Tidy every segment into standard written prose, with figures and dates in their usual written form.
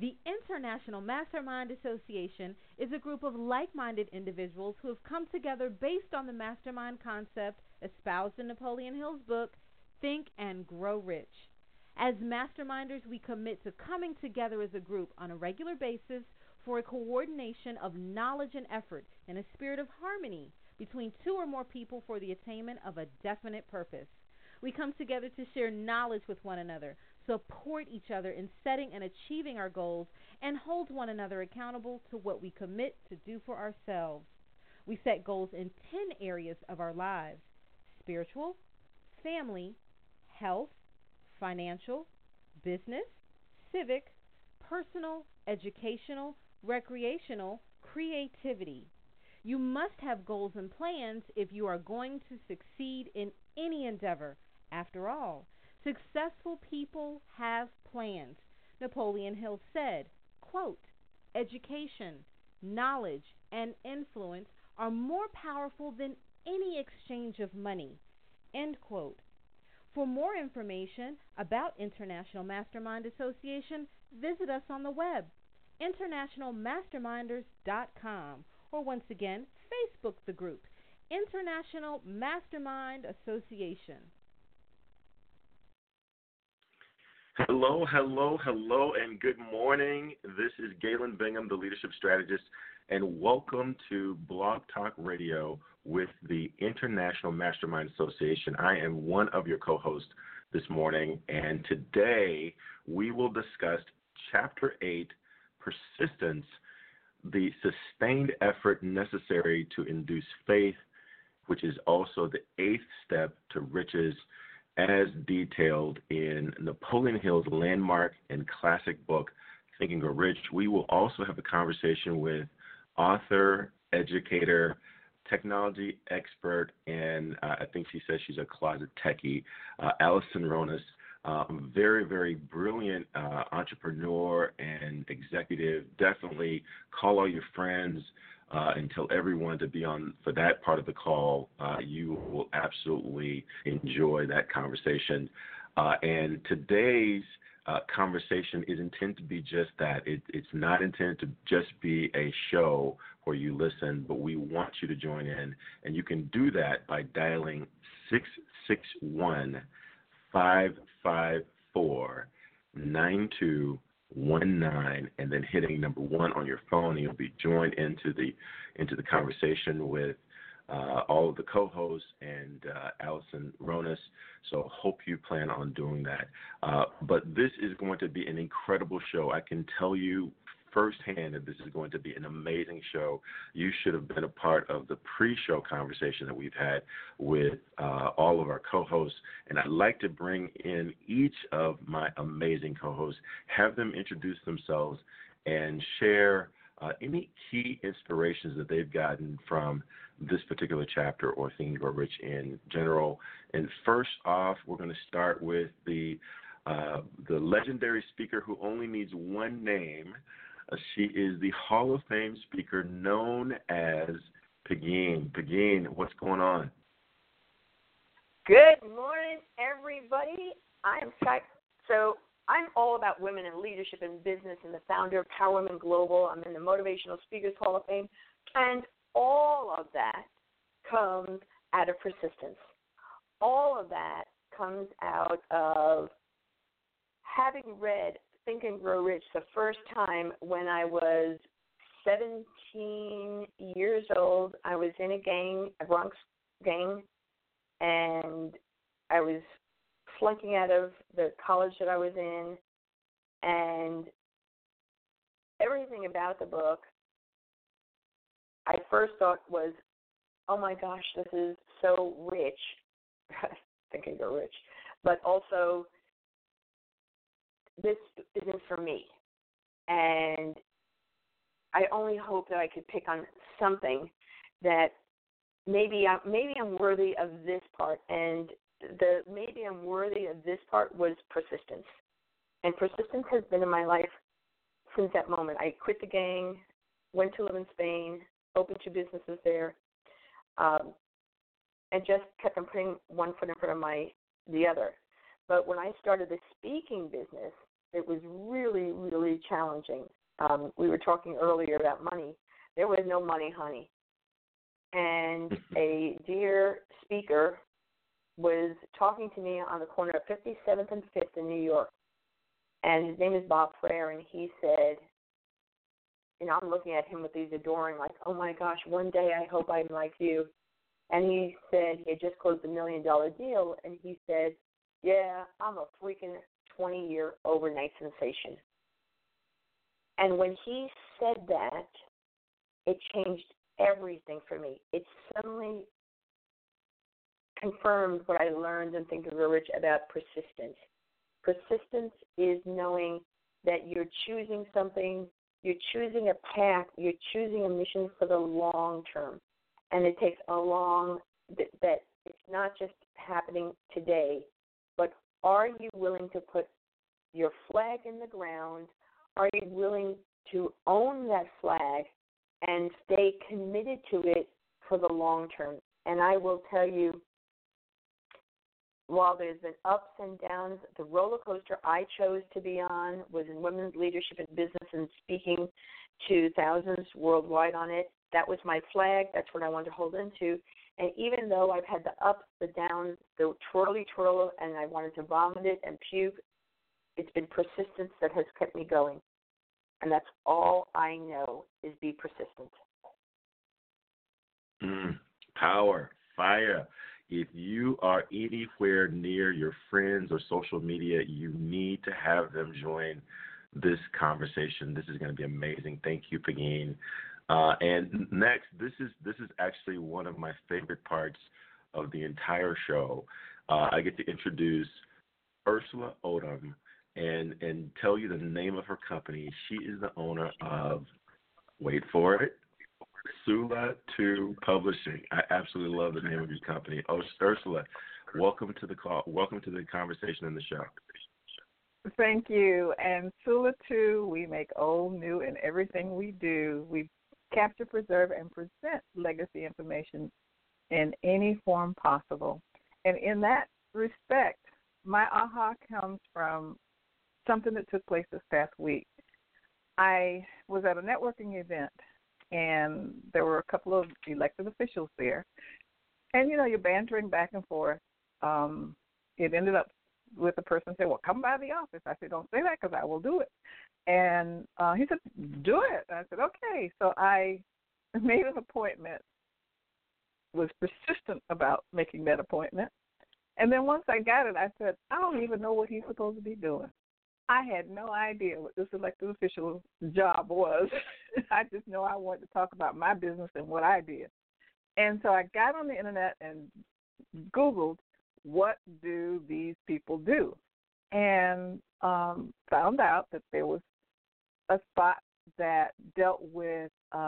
The International Mastermind Association is a group of like minded individuals who have come together based on the mastermind concept espoused in Napoleon Hill's book, Think and Grow Rich. As masterminders, we commit to coming together as a group on a regular basis for a coordination of knowledge and effort in a spirit of harmony between two or more people for the attainment of a definite purpose. We come together to share knowledge with one another, support each other in setting and achieving our goals, and hold one another accountable to what we commit to do for ourselves. We set goals in 10 areas of our lives: spiritual, family, health, financial, business, civic, personal, educational, recreational, creativity. You must have goals and plans if you are going to succeed in any endeavor. After all, successful people have plans. Napoleon Hill said, quote, education, knowledge, and influence are more powerful than any exchange of money. End quote. For more information about International Mastermind Association, visit us on the web, internationalmasterminders.com, or once again, Facebook the group, International Mastermind Association. Hello, hello, hello, and good morning. This is Galen Bingham, the leadership strategist, and welcome to Blog Talk Radio with the International Mastermind Association. I am one of your co-hosts this morning, and today we will discuss Chapter 8, Persistence, the sustained effort necessary to induce faith, which is also the 8th step to riches, as detailed in Napoleon Hill's landmark and classic book, Think and Grow Rich. We will also have a conversation with author, educator, technology expert, and I think she says she's a closet techie, Allison Ronas, very, very brilliant entrepreneur and executive. Definitely call all your friends and tell everyone to be on for that part of the call. You will absolutely enjoy that conversation. And today's conversation is intended to be just that. It's not intended to just be a show where you listen, but we want you to join in. And you can do that by dialing 661-554-9219 and then hitting number 1 on your phone, and you'll be joined into the conversation with all of the co-hosts and Allison Ronas. So hope you plan on doing that. But this is going to be an incredible show. I can tell you firsthand that this is going to be an amazing show. You should have been a part of the pre-show conversation that we've had with all of our co-hosts, and I'd like to bring in each of my amazing co-hosts, have them introduce themselves, and share any key inspirations that they've gotten from this particular chapter or Think and Grow Rich in general. And first off, we're going to start with the legendary speaker who only needs one name. She is the Hall of Fame speaker known as Pegeen. Pegeen, what's going on? Good morning, everybody. I'm all about women in leadership and business and the founder of Power Women Global. I'm in the Motivational Speakers Hall of Fame, and all of that comes out of persistence. All of that comes out of having read Think and Grow Rich the first time when I was 17 years old. I was in a gang, a Bronx gang, and I was flunking out of the college that I was in, and everything about the book I first thought was, oh my gosh, this is so rich. Think and Grow Rich. But also, this isn't for me. And I only hope that I could pick on something that maybe I'm worthy of this part. And the maybe I'm worthy of this part was persistence. And persistence has been in my life since that moment. I quit the gang, went to live in Spain, opened 2 businesses there, and just kept on putting one foot in front of the other. But when I started the speaking business, it was really, really challenging. We were talking earlier about money. There was no money, honey. And a dear speaker was talking to me on the corner of 57th and 5th in New York. And his name is Bob Frere, and he said, I'm looking at him with these adoring, like, oh my gosh, one day I hope I'm like you. And he said he had just closed $1 million deal, and he said, yeah, I'm a freaking 20-year overnight sensation. And when he said that, it changed everything for me. It suddenly confirmed what I learned in Think and Grow Rich about persistence. Persistence is knowing that you're choosing something, you're choosing a path, you're choosing a mission for the long term. And it takes that it's not just happening today, but are you willing to put your flag in the ground? Are you willing to own that flag and stay committed to it for the long term? And I will tell you, while there's been ups and downs, the roller coaster I chose to be on was in women's leadership and business and speaking to thousands worldwide on it. That was my flag. That's what I wanted to hold into. And even though I've had the ups, the downs, the twirl, and I wanted to vomit it and puke, it's been persistence that has kept me going. And that's all I know is be persistent. Power, fire. If you are anywhere near your friends or social media, you need to have them join this conversation. This is going to be amazing. Thank you, Pegeen. And next, this is actually one of my favorite parts of the entire show. I get to introduce Ursula Odom and tell you the name of her company. She is the owner of, wait for it, Sula 2 Publishing. I absolutely love the name of your company. Ursula, welcome to the call. Welcome to the conversation in the show. Thank you. And Sula 2, we make old, new, in everything we do. We capture, preserve, and present legacy information in any form possible. And in that respect, my aha comes from something that took place this past week. I was at a networking event, and there were a couple of elected officials there. And, you're bantering back and forth. It ended up with the person saying, well, come by the office. I said, don't say that because I will do it. And he said, do it. I said, okay. So I made an appointment, was persistent about making that appointment. And then once I got it, I said, I don't even know what he's supposed to be doing. I had no idea what this elected official's job was. I just know I wanted to talk about my business and what I did. And so I got on the internet and Googled, what do these people do? And found out that there was a spot that dealt with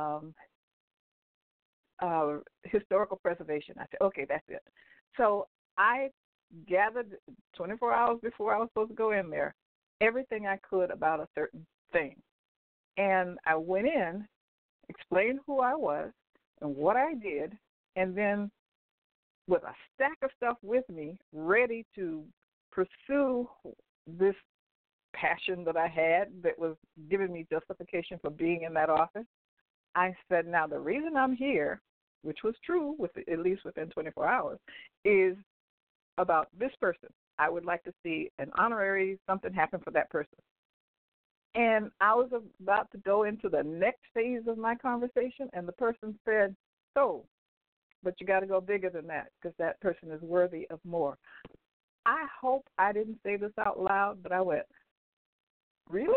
historical preservation. I said, okay, that's it. So I gathered 24 hours before I was supposed to go in there everything I could about a certain thing. And I went in, explained who I was and what I did, and then with a stack of stuff with me, ready to pursue this passion that I had that was giving me justification for being in that office, I said, now the reason I'm here, which was true at least within 24 hours, is about this person. I would like to see an honorary something happen for that person. And I was about to go into the next phase of my conversation, and the person said, so, but you got to go bigger than that because that person is worthy of more. I hope I didn't say this out loud, but I went, really?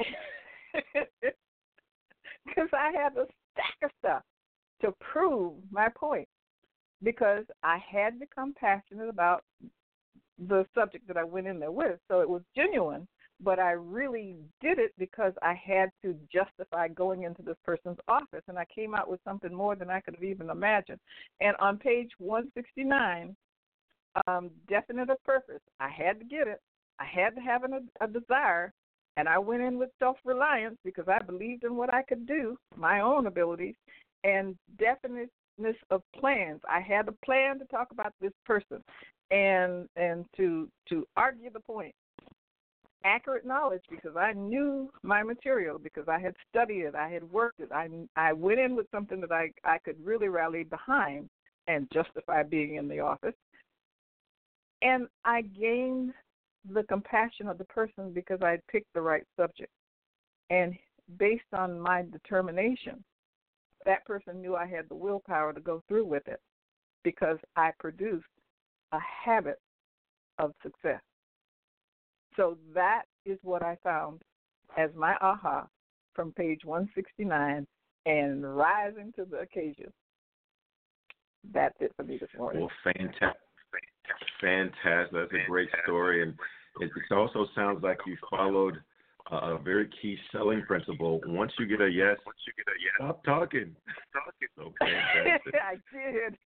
Because I had a stack of stuff to prove my point because I had become passionate about the subject that I went in there with. So it was genuine, but I really did it because I had to justify going into this person's office, and I came out with something more than I could have even imagined. And on page 169, definite of purpose, I had to get it. I had to have a desire, and I went in with self-reliance because I believed in what I could do, my own abilities, and definiteness of plans. I had a plan to talk about this person and to argue the point. accurate knowledge because I knew my material, because I had studied it, I had worked it. I went in with something that I could really rally behind and justify being in the office. And I gained the compassion of the person because I had picked the right subject. And based on my determination, that person knew I had the willpower to go through with it because I produced a habit of success. So that is what I found as my aha from page 169 and rising to the occasion. That's it for me this morning. Well, fantastic. That's a great story. And it also sounds like you followed a very key selling principle. Once you get a yes, stop talking. So fantastic. I did.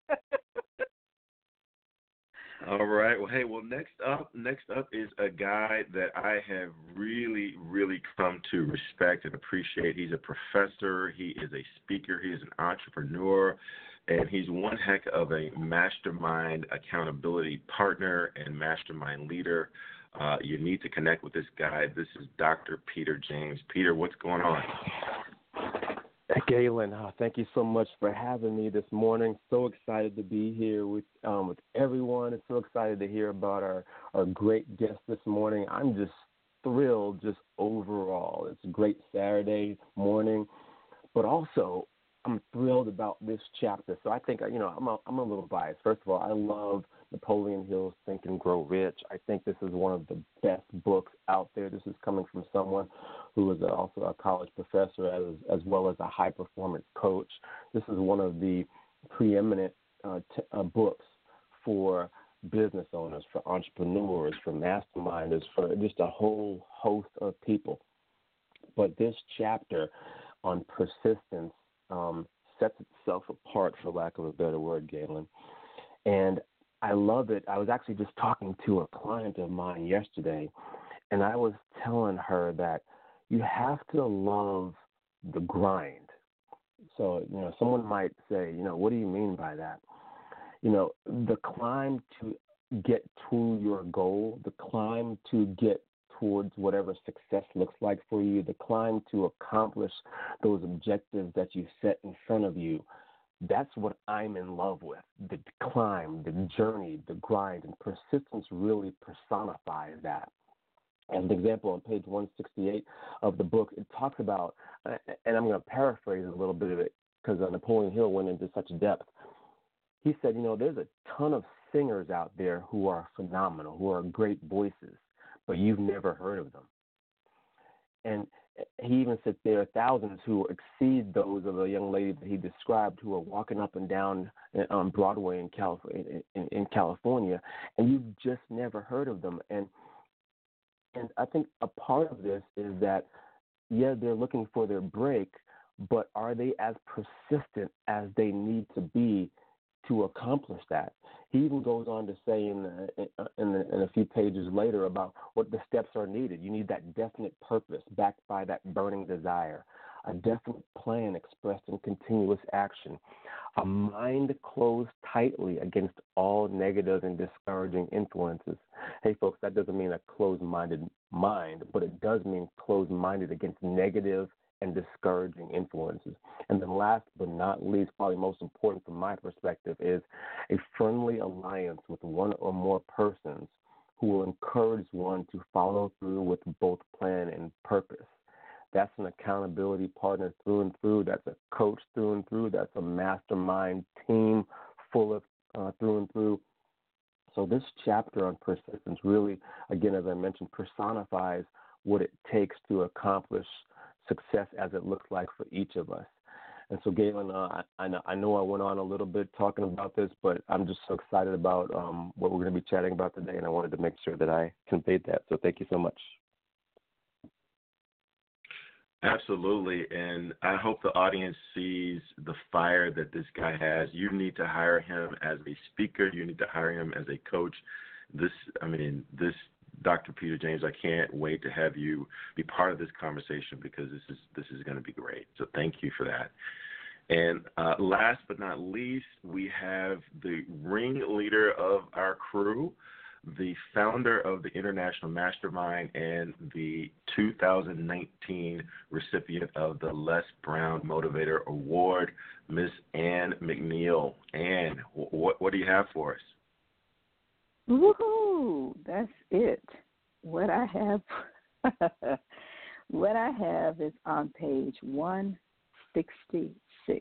All right. Well, next up is a guy that I have really, really come to respect and appreciate. He's a professor. He is a speaker. He is an entrepreneur. And he's one heck of a mastermind accountability partner and mastermind leader. You need to connect with this guy. This is Dr. Peter James. Peter, what's going on? Galen, thank you so much for having me this morning. So excited to be here with everyone. And so excited to hear about our great guest this morning. I'm just thrilled just overall. It's a great Saturday morning, but also I'm thrilled about this chapter. So I think, I'm a little biased. First of all, I love Napoleon Hill's Think and Grow Rich. I think this is one of the best books out there. This is coming from someone who is also a college professor as well as a high-performance coach. This is one of the preeminent books for business owners, for entrepreneurs, for masterminders, for just a whole host of people. But this chapter on persistence sets itself apart, for lack of a better word, Galen. And I love it. I was actually just talking to a client of mine yesterday, and I was telling her that you have to love the grind. So, someone might say, what do you mean by that? The climb to get to your goal, the climb to get towards whatever success looks like for you, the climb to accomplish those objectives that you set in front of you. That's what I'm in love with, the climb, the journey, the grind, and persistence really personifies that. As an example, on page 168 of the book, it talks about, and I'm going to paraphrase a little bit of it because Napoleon Hill went into such depth. He said, there's a ton of singers out there who are phenomenal, who are great voices, but you've never heard of them. And he even said there are thousands who exceed those of a young lady that he described who are walking up and down on Broadway in California, and you've just never heard of them. And I think a part of this is that, they're looking for their break, but are they as persistent as they need to be to accomplish that? He even goes on to say in a few pages later about what the steps are needed. You need that definite purpose backed by that burning desire, a definite plan expressed in continuous action, a mind closed tightly against all negative and discouraging influences. Hey, folks, that doesn't mean a closed-minded mind, but it does mean closed-minded against negative and discouraging influences. And then last but not least, probably most important from my perspective, is a friendly alliance with one or more persons who will encourage one to follow through with both plan and purpose. That's an accountability partner through and through. That's a coach through and through. That's a mastermind team full of through and through. So this chapter on persistence really, again, as I mentioned, personifies what it takes to accomplish success as it looks like for each of us. And so, Galen, I know I went on a little bit talking about this, but I'm just so excited about what we're going to be chatting about today, and I wanted to make sure that I conveyed that. So thank you so much. Absolutely, and I hope the audience sees the fire that this guy has. You need to hire him as a speaker. You need to hire him as a coach. This Dr. Peter James, I can't wait to have you be part of this conversation because this is going to be great. So thank you for that. And last but not least, we have the ringleader of our crew, the founder of the International Mastermind and the 2019 recipient of the Les Brown Motivator Award, Miss Ann McNeil. Ann, what do you have for us? Woohoo! That's it. What I have, is on page 166.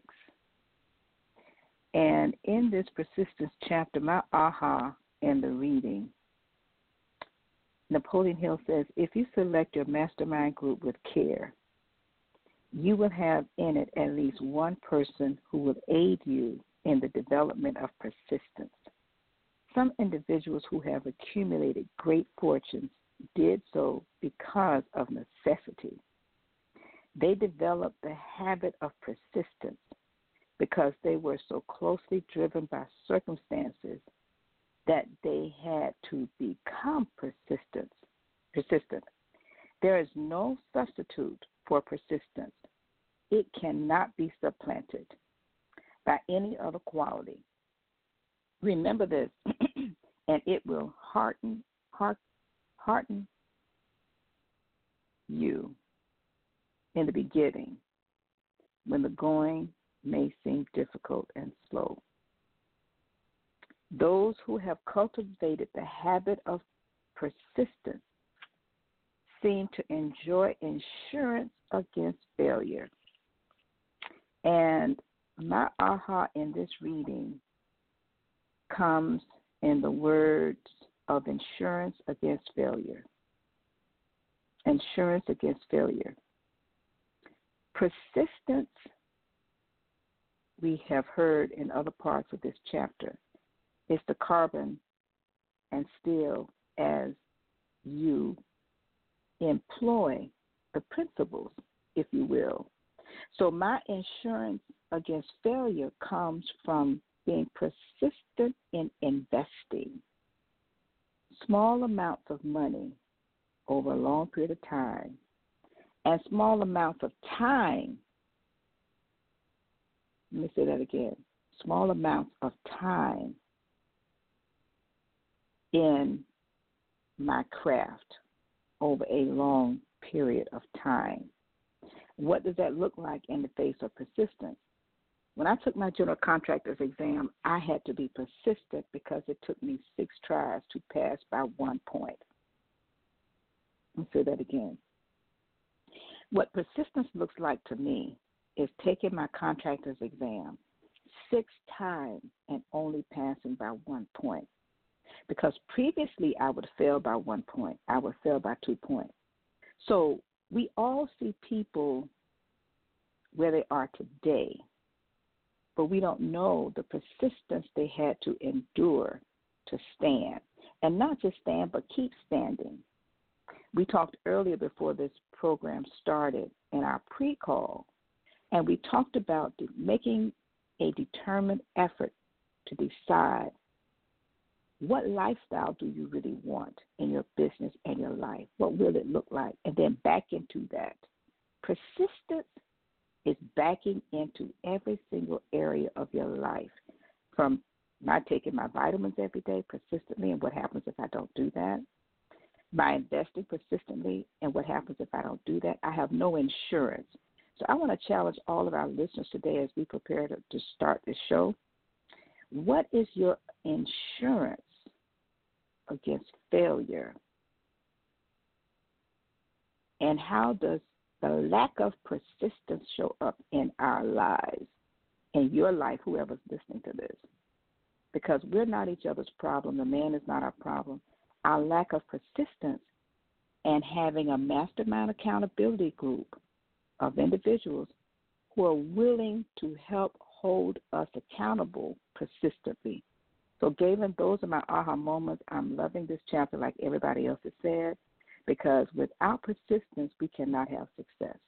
And in this persistence chapter, my aha in the reading, Napoleon Hill says, if you select your mastermind group with care, you will have in it at least one person who will aid you in the development of persistence. Some individuals who have accumulated great fortunes did so because of necessity. They developed the habit of persistence because they were so closely driven by circumstances that they had to become persistent. There is no substitute for persistence. It cannot be supplanted by any other quality. Remember this, and it will hearten you in the beginning when the going may seem difficult and slow. Those who have cultivated the habit of persistence seem to enjoy insurance against failure. And my aha in this reading comes in the words of insurance against failure. Insurance against failure. Persistence, we have heard in other parts of this chapter, is the carbon and steel as you employ the principles, if you will. So my insurance against failure comes from being persistent in investing small amounts of money over a long period of time and small amounts of time. Let me say that again. Small amounts of time in my craft over a long period of time. What does that look like in the face of persistence? When I took my general contractor's exam, I had to be persistent because it took me 6 tries to pass by 1 point. Let me say that again. What persistence looks like to me is taking my contractor's exam 6 times and only passing by 1 point. Because previously I would fail by 1 point. I would fail by 2 points. So we all see people where they are today, but we don't know the persistence they had to endure to stand. And not just stand, but keep standing. We talked earlier before this program started in our pre-call, and we talked about making a determined effort to decide what lifestyle do you really want in your business and your life? What will it look like? And then back into that. Persistence is backing into every single area of your life, from not taking my vitamins every day persistently, and what happens if I don't do that, by investing persistently, and what happens if I don't do that. I have no insurance. So I want to challenge all of our listeners today as we prepare to start this show. What is your insurance against failure? And how does the lack of persistence show up in our lives, in your life, whoever's listening to this? Because we're not each other's problem. The man is not our problem. Our lack of persistence and having a mastermind accountability group of individuals who are willing to help hold us accountable persistently. So, Galen, those are my aha moments. I'm loving this chapter like everybody else has said, because without persistence, we cannot have success.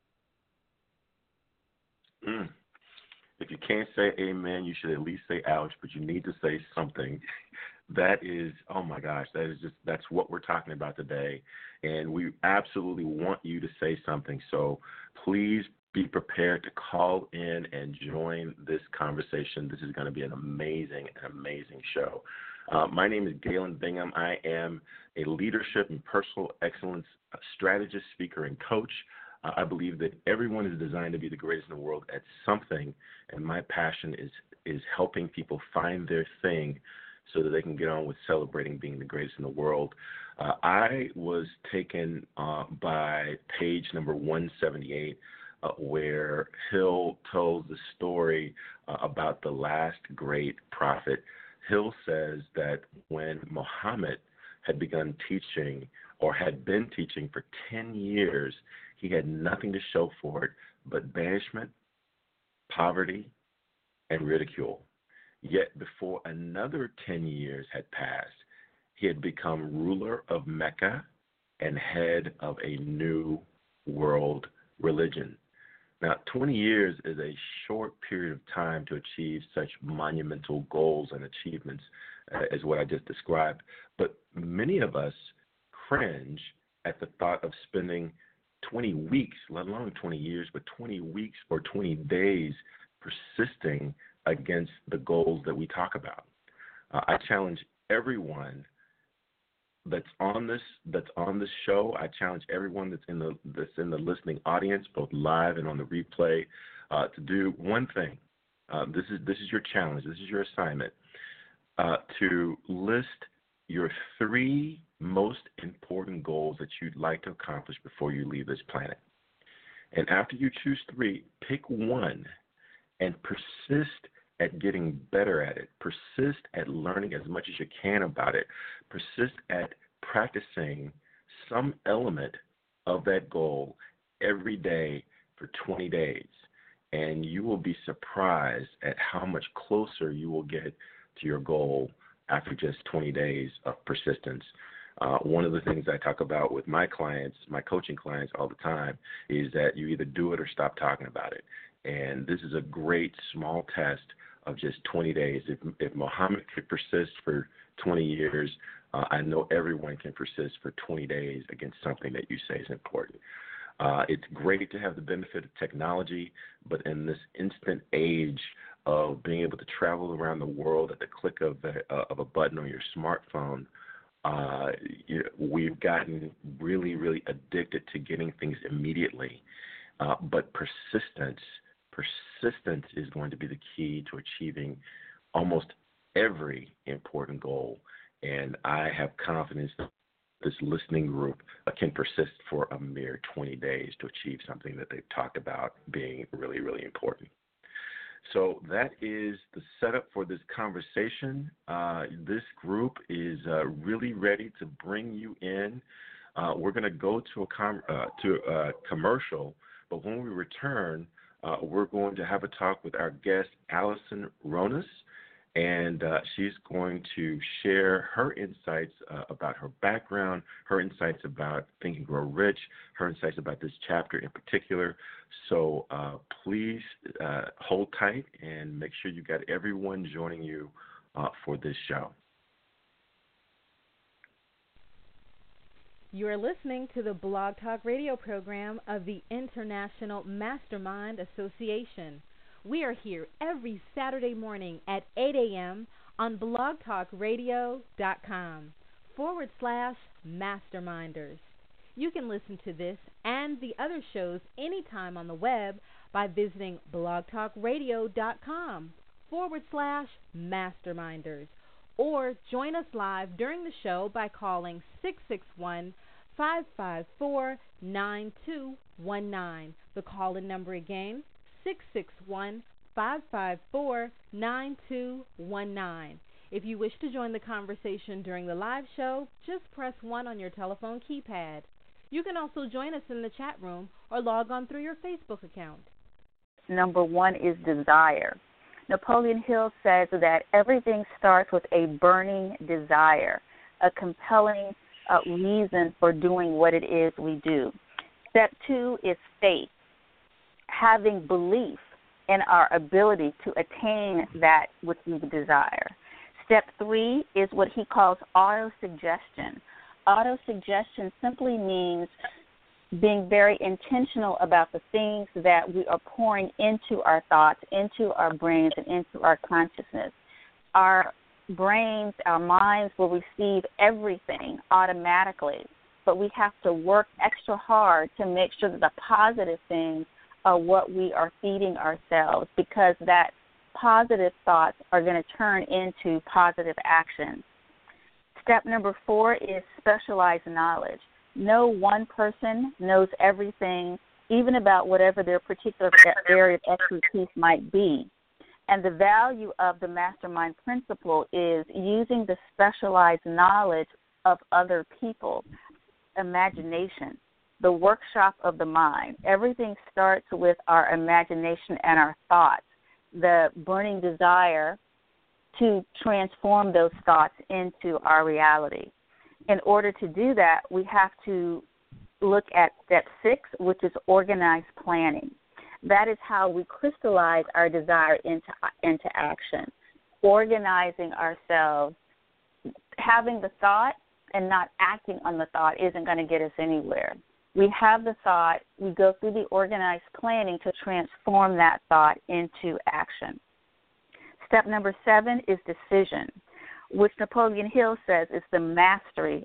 If you can't say amen, you should at least say ouch, but you need to say something. That is, oh my gosh, that's what we're talking about today. And we absolutely want you to say something. So please be prepared to call in and join this conversation. This is going to be an amazing show. My name is Galen Bingham. I am a leadership and personal excellence strategist, speaker, and coach. I believe that everyone is designed to be the greatest in the world at something, and my passion is helping people find their thing so that they can get on with celebrating being the greatest in the world. I was taken by page number 178, where Hill tells the story about the last great prophet. Hill says that when Muhammad had begun teaching or had been teaching for 10 years, he had nothing to show for it but banishment, poverty, and ridicule. Yet before another 10 years had passed, he had become ruler of Mecca and head of a new world religion. Now, 20 years is a short period of time to achieve such monumental goals and achievements as what I just described. But many of us cringe at the thought of spending 20 weeks, let alone 20 years, but 20 weeks or 20 days persisting against the goals that we talk about. I challenge everyone that's on this show. I challenge everyone that's in the listening audience, both live and on the replay, to do one thing. This is your challenge. This is your assignment. To list your 3 most important goals that you'd like to accomplish before you leave this planet. And after you choose 3, pick one and persist at getting better at it. Persist at learning as much as you can about it. Persist at practicing some element of that goal every day for 20 days. And you will be surprised at how much closer you will get to your goal after just 20 days of persistence. One of the things I talk about with my clients, my coaching clients all the time, is that you either do it or stop talking about it. And this is a great small test of just 20 days. If Muhammad could persist for 20 years, I know everyone can persist for 20 days against something that you say is important. It's great to have the benefit of technology, but in this instant age of being able to travel around the world at the click of a button on your smartphone, we've gotten really, really addicted to getting things immediately. But persistence is going to be the key to achieving almost every important goal. And I have confidence that this listening group can persist for a mere 20 days to achieve something that they've talked about being really, really important. So that is the setup for this conversation. This group is really ready to bring you in. We're going to go to a commercial, but when we return, we're going to have a talk with our guest, Allison Ronas, and she's going to share her insights about her background, her insights about Think and Grow Rich, her insights about this chapter in particular. So please hold tight and make sure you got everyone joining you for this show. You are listening to the Blog Talk Radio program of the International Mastermind Association. We are here every Saturday morning at 8 a.m. on blogtalkradio.com/masterminders. You can listen to this and the other shows anytime on the web by visiting blogtalkradio.com/masterminders. Or join us live during the show by calling 661-554-9219. The call-in number again, 661-554-9219. If you wish to join the conversation during the live show, just press 1 on your telephone keypad. You can also join us in the chat room or log on through your Facebook account. Number 1 is desire. Napoleon Hill says that everything starts with a burning desire, a compelling reason for doing what it is we do. Step 2 is faith, having belief in our ability to attain that which we desire. Step 3 is what he calls autosuggestion. Autosuggestion simply means being very intentional about the things that we are pouring into our thoughts, into our brains, and into our consciousness. Our brains, our minds will receive everything automatically, but we have to work extra hard to make sure that the positive things are what we are feeding ourselves, because that positive thoughts are going to turn into positive actions. Step number 4 is specialized knowledge. No one person knows everything, even about whatever their particular area of expertise might be. And the value of the mastermind principle is using the specialized knowledge of other people. Imagination, the workshop of the mind. Everything starts with our imagination and our thoughts, the burning desire to transform those thoughts into our reality. In order to do that, we have to look at step 6, which is organized planning. That is how we crystallize our desire into action. Organizing ourselves, having the thought and not acting on the thought isn't going to get us anywhere. We have the thought, we go through the organized planning to transform that thought into action. Step number 7 is decision, which Napoleon Hill says is the mastery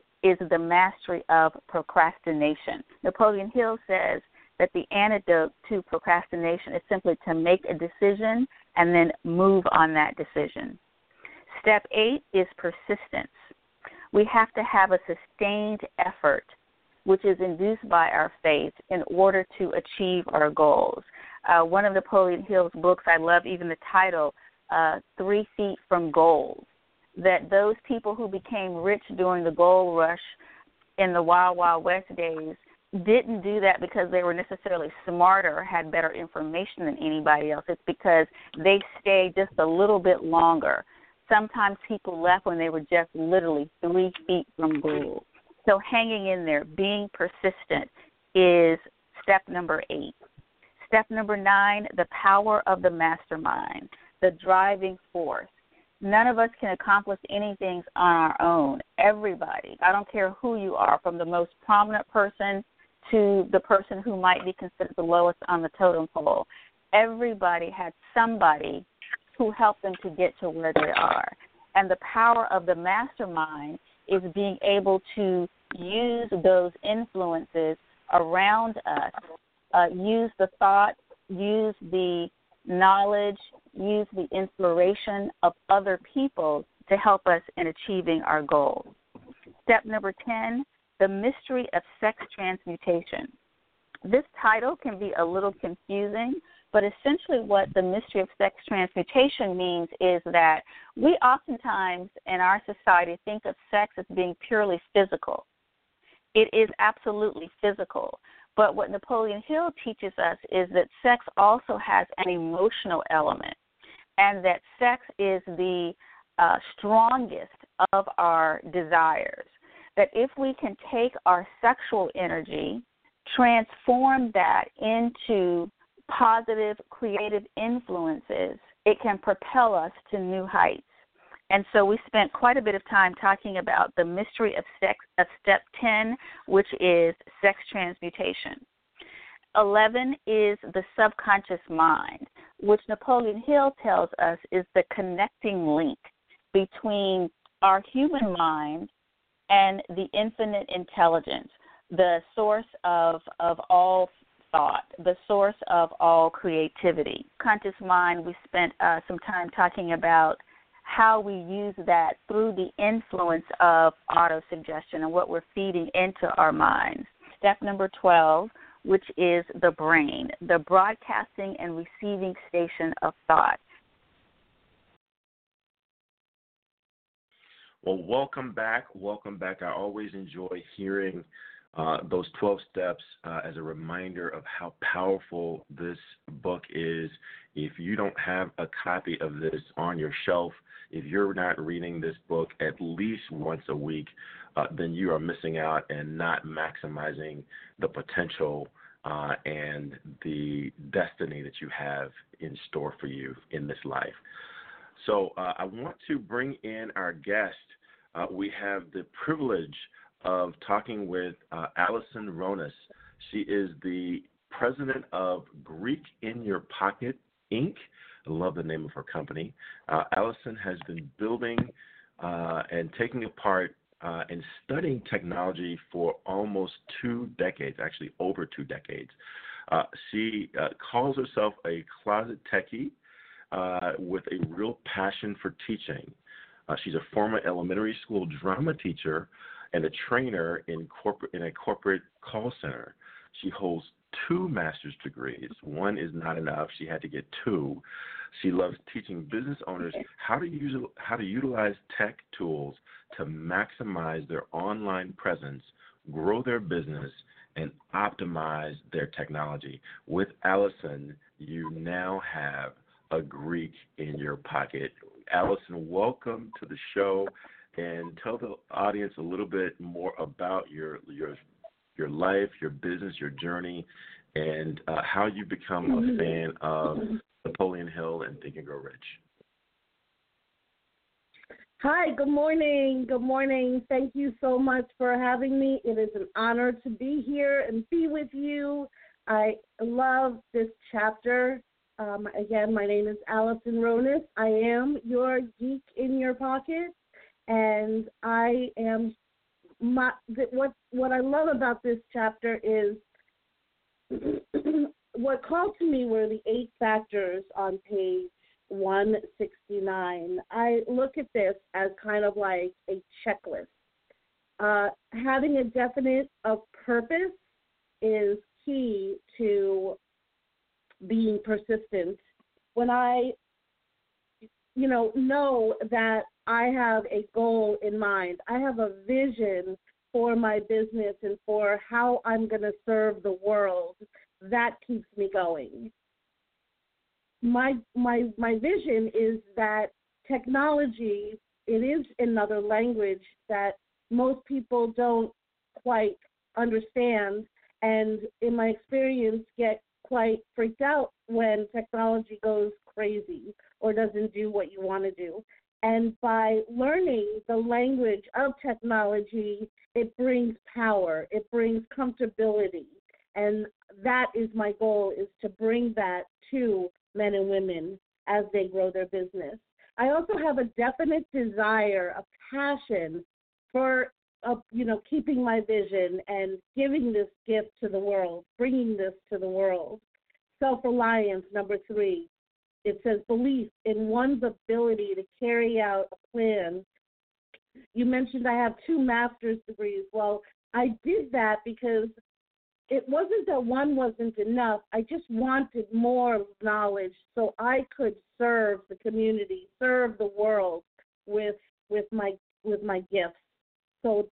of procrastination. Napoleon Hill says that the antidote to procrastination is simply to make a decision and then move on that decision. Step 8 is persistence. We have to have a sustained effort, which is induced by our faith, in order to achieve our goals. One of Napoleon Hill's books, I love even the title, 3 Feet from Gold, that those people who became rich during the gold rush in the Wild Wild West days didn't do that because they were necessarily smarter or had better information than anybody else. It's because they stayed just a little bit longer. Sometimes people left when they were just literally 3 feet from gold. So hanging in there, being persistent, is step number 8. Step number 9, the power of the mastermind, the driving force. None of us can accomplish anything on our own. Everybody, I don't care who you are, from the most prominent person to the person who might be considered the lowest on the totem pole, everybody had somebody who helped them to get to where they are. And the power of the mastermind is being able to use those influences around us, use the thought, use the knowledge, use the inspiration of other people to help us in achieving our goals. Step number 10, the mystery of sex transmutation. This title can be a little confusing, but essentially what the mystery of sex transmutation means is that we oftentimes in our society think of sex as being purely physical. It is absolutely physical. But what Napoleon Hill teaches us is that sex also has an emotional element, and that sex is the strongest of our desires. That if we can take our sexual energy, transform that into positive, creative influences, it can propel us to new heights. And so we spent quite a bit of time talking about the mystery of sex, of step 10, which is sex transmutation. 11 is the subconscious mind, which Napoleon Hill tells us is the connecting link between our human mind and the infinite intelligence, the source of all thought, the source of all creativity. Conscious mind, we spent some time talking about how we use that through the influence of autosuggestion and what we're feeding into our minds. Step number 12, which is the brain, the broadcasting and receiving station of thought. Well, welcome back. Welcome back. I always enjoy hearing those 12 steps as a reminder of how powerful this book is. If you don't have a copy of this on your shelf, if you're not reading this book at least once a week, then you are missing out and not maximizing the potential and the destiny that you have in store for you in this life. So I want to bring in our guest. We have the privilege of talking with Alison Ronas. She is the president of Greek in Your Pocket Inc. I love the name of her company. Allison has been building and taking apart and studying technology for almost 2 decades, actually over 2 decades. She calls herself a closet techie with a real passion for teaching. She's a former elementary school drama teacher and a trainer in a corporate call center. She holds 2 master's degrees. One is not enough. She had to get 2. She loves teaching business owners how to utilize tech tools to maximize their online presence, grow their business, and optimize their technology. With Allison, you now have a Greek in your pocket. Allison, welcome to the show, and tell the audience a little bit more about your life, your business, your journey, and how you become a fan of Napoleon Hill and Think and Grow Rich. Hi, good morning. Good morning. Thank you so much for having me. It is an honor to be here and be with you. I love this chapter. Again, my name is Allison Ronis. I am your geek in your pocket, and I am what I love about this chapter is what called to me were the 8 factors on page 169. I look at this as kind of like a checklist. Having a definite purpose is key to being persistent. When I, know that I have a goal in mind, I have a vision for my business and for how I'm going to serve the world, that keeps me going. My vision is that technology, it is another language that most people don't quite understand, and in my experience get quite freaked out when technology goes crazy or doesn't do what you want to do. And by learning the language of technology, it brings power, it brings comfortability, and that is my goal, is to bring that to men and women as they grow their business. I also have a definite desire, a passion for, keeping my vision and giving this gift to the world, bringing this to the world. Self-reliance, number 3. It says belief in one's ability to carry out a plan. You mentioned I have 2 master's degrees. Well, I did that because it wasn't that one wasn't enough. I just wanted more knowledge so I could serve the community, serve the world with my gifts. So,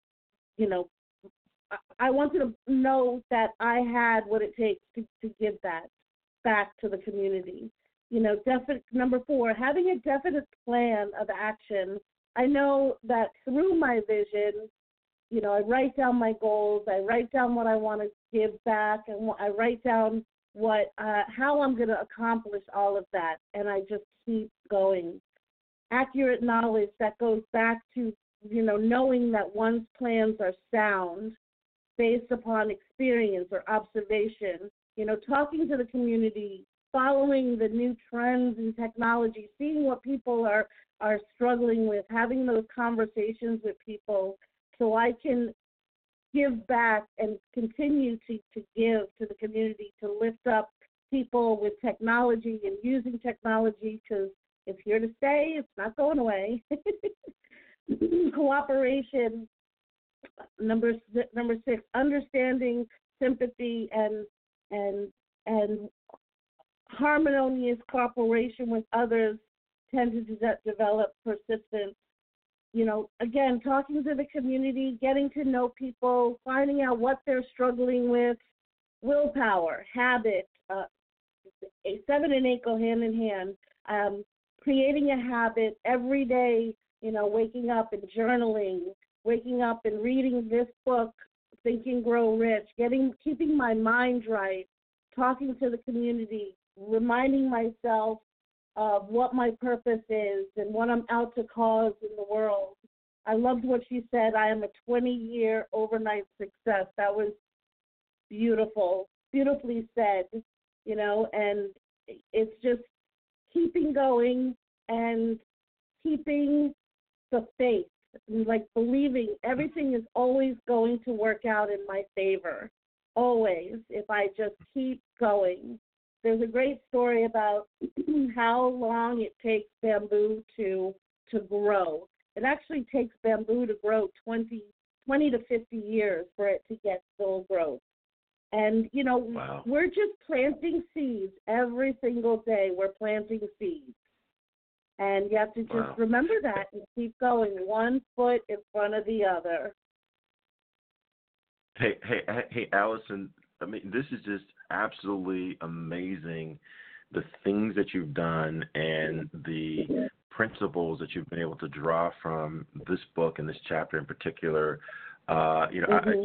I wanted to know that I had what it takes to give that back to the community. Number 4, having a definite plan of action. I know that through my vision, I write down my goals, I write down what I want to give back, and I write down how I'm going to accomplish all of that, and I just keep going. Accurate knowledge that goes back to, knowing that one's plans are sound based upon experience or observation, talking to the community, following the new trends in technology, seeing what people are struggling with, having those conversations with people so I can give back and continue to give to the community, to lift up people with technology and using technology, because it's here to stay. It's not going away. Cooperation, number 6, understanding, sympathy, and harmonious cooperation with others tend to develop persistence. Again, talking to the community, getting to know people, finding out what they're struggling with, willpower, habit, 7 and 8 go hand in hand. Creating a habit every day, waking up and journaling, waking up and reading this book, Think and Grow Rich, keeping my mind right, talking to the community, reminding myself of what my purpose is and what I'm out to cause in the world. I loved what she said. I am a 20-year overnight success. That was beautifully said, and it's just keeping going and keeping the faith, like believing everything is always going to work out in my favor, always, if I just keep going. There's a great story about how long it takes bamboo to grow. It actually takes bamboo to grow 20 to 50 years for it to get full growth. And, Wow. We're just planting seeds every single day. We're planting seeds. And you have to just remember that and keep going, one foot in front of the other. Hey, Allison, I mean, this is just absolutely amazing, the things that you've done and the principles that you've been able to draw from this book and this chapter in particular. We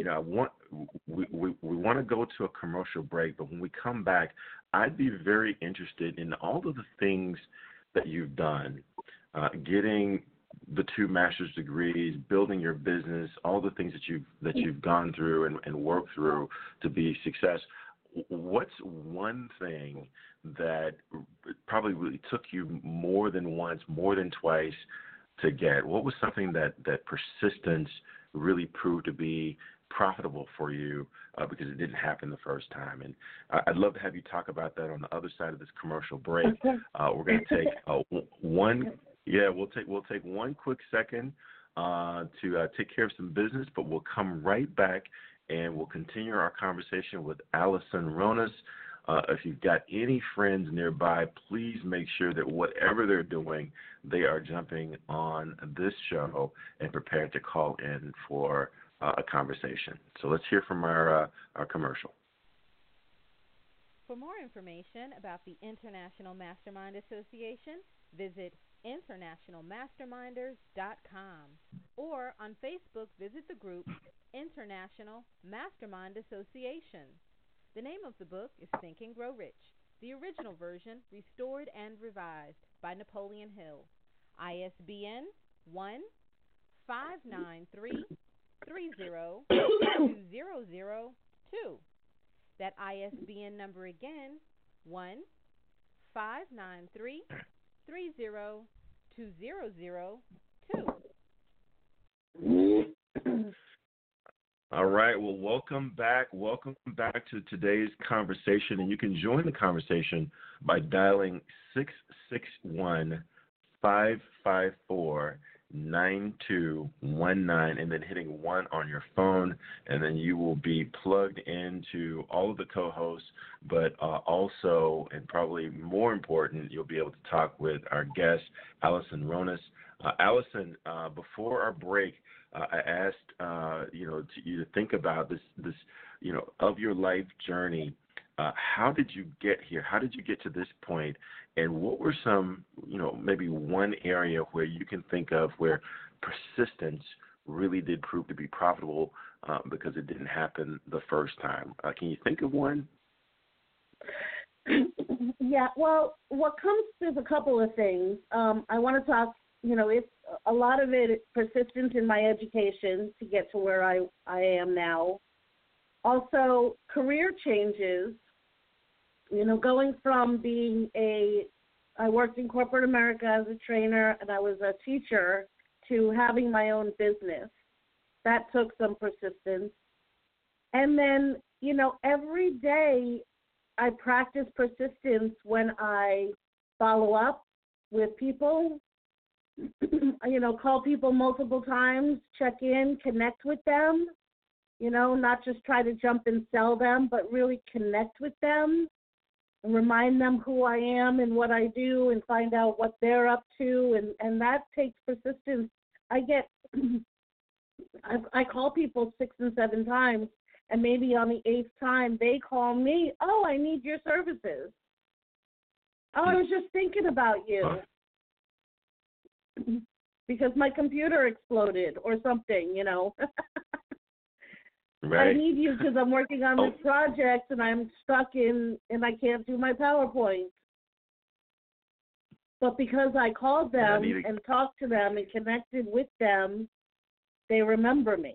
want to go to a commercial break, but when we come back, I'd be very interested in all of the things that you've done, getting the 2 master's degrees, building your business, all the things that you've gone through and worked through to be success. What's one thing that probably really took you more than once, more than twice to get? What was something that persistence really proved to be profitable for you because it didn't happen the first time? And I'd love to have you talk about that on the other side of this commercial break. We're going to take one. Yeah, we'll take one quick second to take care of some business, but we'll come right back and we'll continue our conversation with Allison Ronas. If you've got any friends nearby, please make sure that whatever they're doing, they are jumping on this show and prepared to call in for a conversation. So let's hear from our commercial. For more information about the International Mastermind Association, visit internationalmasterminders.com, or on Facebook, visit the group International Mastermind Association. The name of the book is Think and Grow Rich, the original version restored and revised by Napoleon Hill. ISBN 1-593-30-2002. That ISBN number again, 1-593-30-2002. All right. Well, welcome back. Welcome back to today's conversation. And you can join the conversation by dialing 661-554-9219 and then hitting 1 on your phone. And then you will be plugged into all of the co-hosts, but also, and probably more important, you'll be able to talk with our guest, Allison Ronas. Allison, before our break, I asked you to think about this of your life journey. How did you get here? How did you get to this point? And what were some, maybe one area where you can think of where persistence really did prove to be profitable because it didn't happen the first time? Can you think of one? Yeah, well, there's a couple of things. I want to talk, it's a lot of it persistence in my education to get to where I am now. Also, career changes, going from being I worked in corporate America as a trainer and I was a teacher to having my own business. That took some persistence. And then, every day I practice persistence when I follow up with people, call people multiple times, check in, connect with them, not just try to jump and sell them, but really connect with them and remind them who I am and what I do and find out what they're up to. And that takes persistence. I call people 6 and 7 times, and maybe on the 8th time they call me, oh, I need your services. Oh, I was just thinking about you. Because my computer exploded or something, Right. I need you because I'm working on this project and I'm stuck and I can't do my PowerPoint. But because I called them and talked to them and connected with them, they remember me.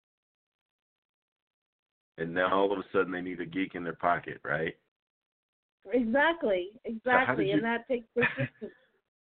And now all of a sudden they need a geek in their pocket, right? Exactly. And that takes persistence.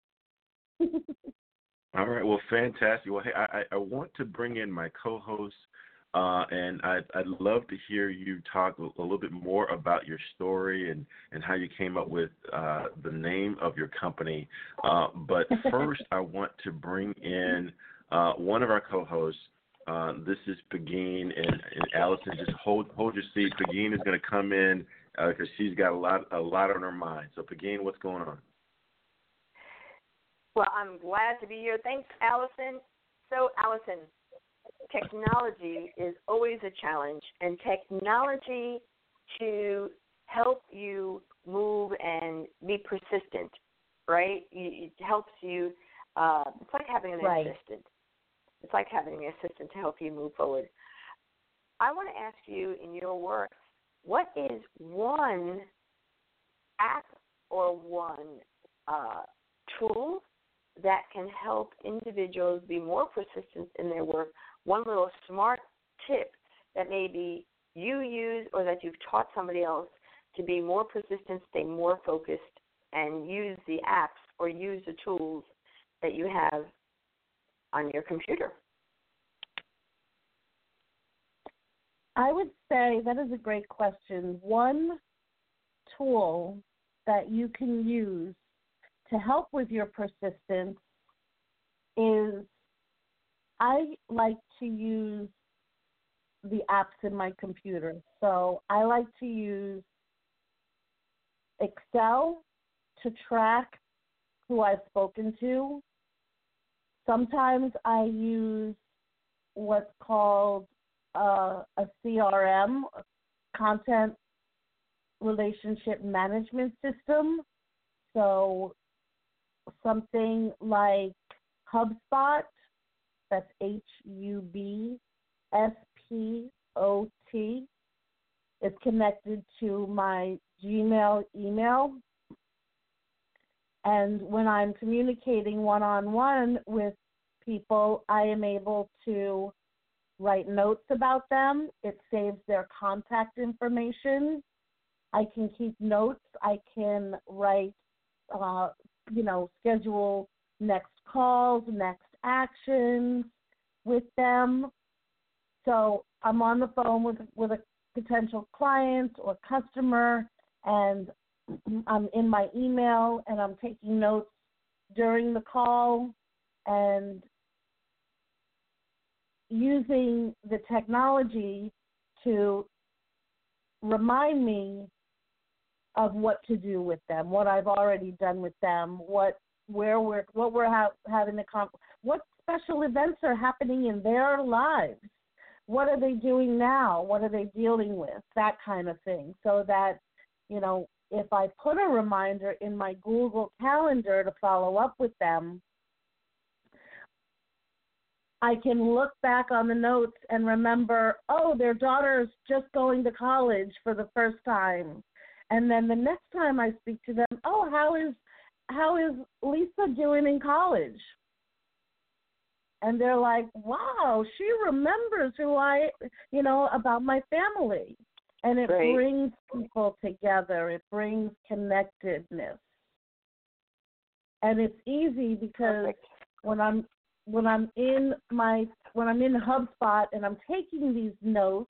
All right. Well, fantastic. Well, hey, I want to bring in my co-host, and I'd love to hear you talk a little bit more about your story and how you came up with the name of your company. But first, I want to bring in one of our co-hosts. This is Pegeen, and Allison. Just hold your seat. Pegeen is going to come in because she's got a lot on her mind. So, Pegeen, what's going on? Well, I'm glad to be here. Thanks, Allison. So, Allison, technology is always a challenge, and technology to help you move and be persistent, right? It helps you. It's like having an assistant. It's like having an assistant to help you move forward. I want to ask you, in your work, what is one app or one tool that can help individuals be more persistent in their work? One little smart tip that maybe you use or that you've taught somebody else to be more persistent, stay more focused, and use the apps or use the tools that you have on your computer. I would say that is a great question. One tool that you can use to help with your persistence is, I like to use the apps in my computer. So I like to use Excel to track who I've spoken to. Sometimes I use what's called a CRM, content relationship management system. So something like HubSpot, that's HUBSPOT, is connected to my Gmail email. And when I'm communicating one-on-one with people, I am able to write notes about them. It saves their contact information. I can keep notes. I can write, schedule next calls, next actions with them. So I'm on the phone with a potential client or customer, and I'm in my email, and I'm taking notes during the call and using the technology to remind me of what to do with them, what I've already done with them, what we're having what special events are happening in their lives, what are they doing now, what are they dealing with, that kind of thing, so that, if I put a reminder in my Google Calendar to follow up with them, I can look back on the notes and remember, their daughter's just going to college for the first time. And then the next time I speak to them, how is Lisa doing in college? And they're like, wow, she remembers about my family. And it brings people together. It brings connectedness. And it's easy because when I'm in HubSpot and I'm taking these notes,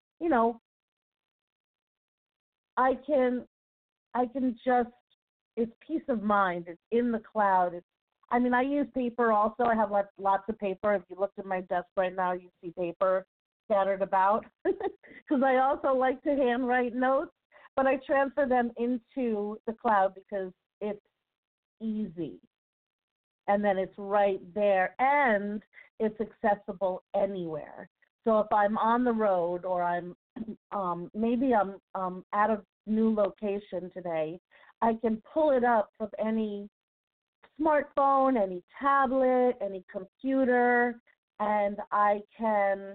I can just, it's peace of mind. It's in the cloud. I use paper also. I have lots of paper. If you looked at my desk right now, you'd see paper scattered about because I also like to handwrite notes, but I transfer them into the cloud because it's easy. And then it's right there, and it's accessible anywhere. So if I'm on the road or I'm maybe I'm at a new location today, I can pull it up from any smartphone, any tablet, any computer, and I can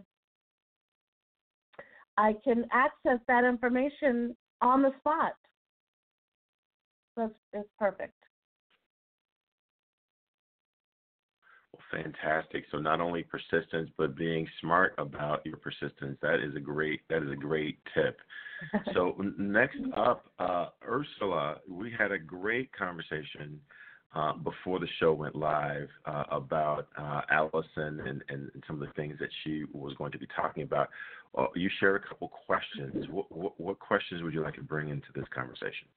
access that information on the spot. So it's perfect. Fantastic. So not only persistence, but being smart about your persistence. That is a great tip. So next up, Ursula, we had a great conversation before the show went live about Allison and some of the things that she was going to be talking about. You shared a couple questions. What questions would you like to bring into this conversation?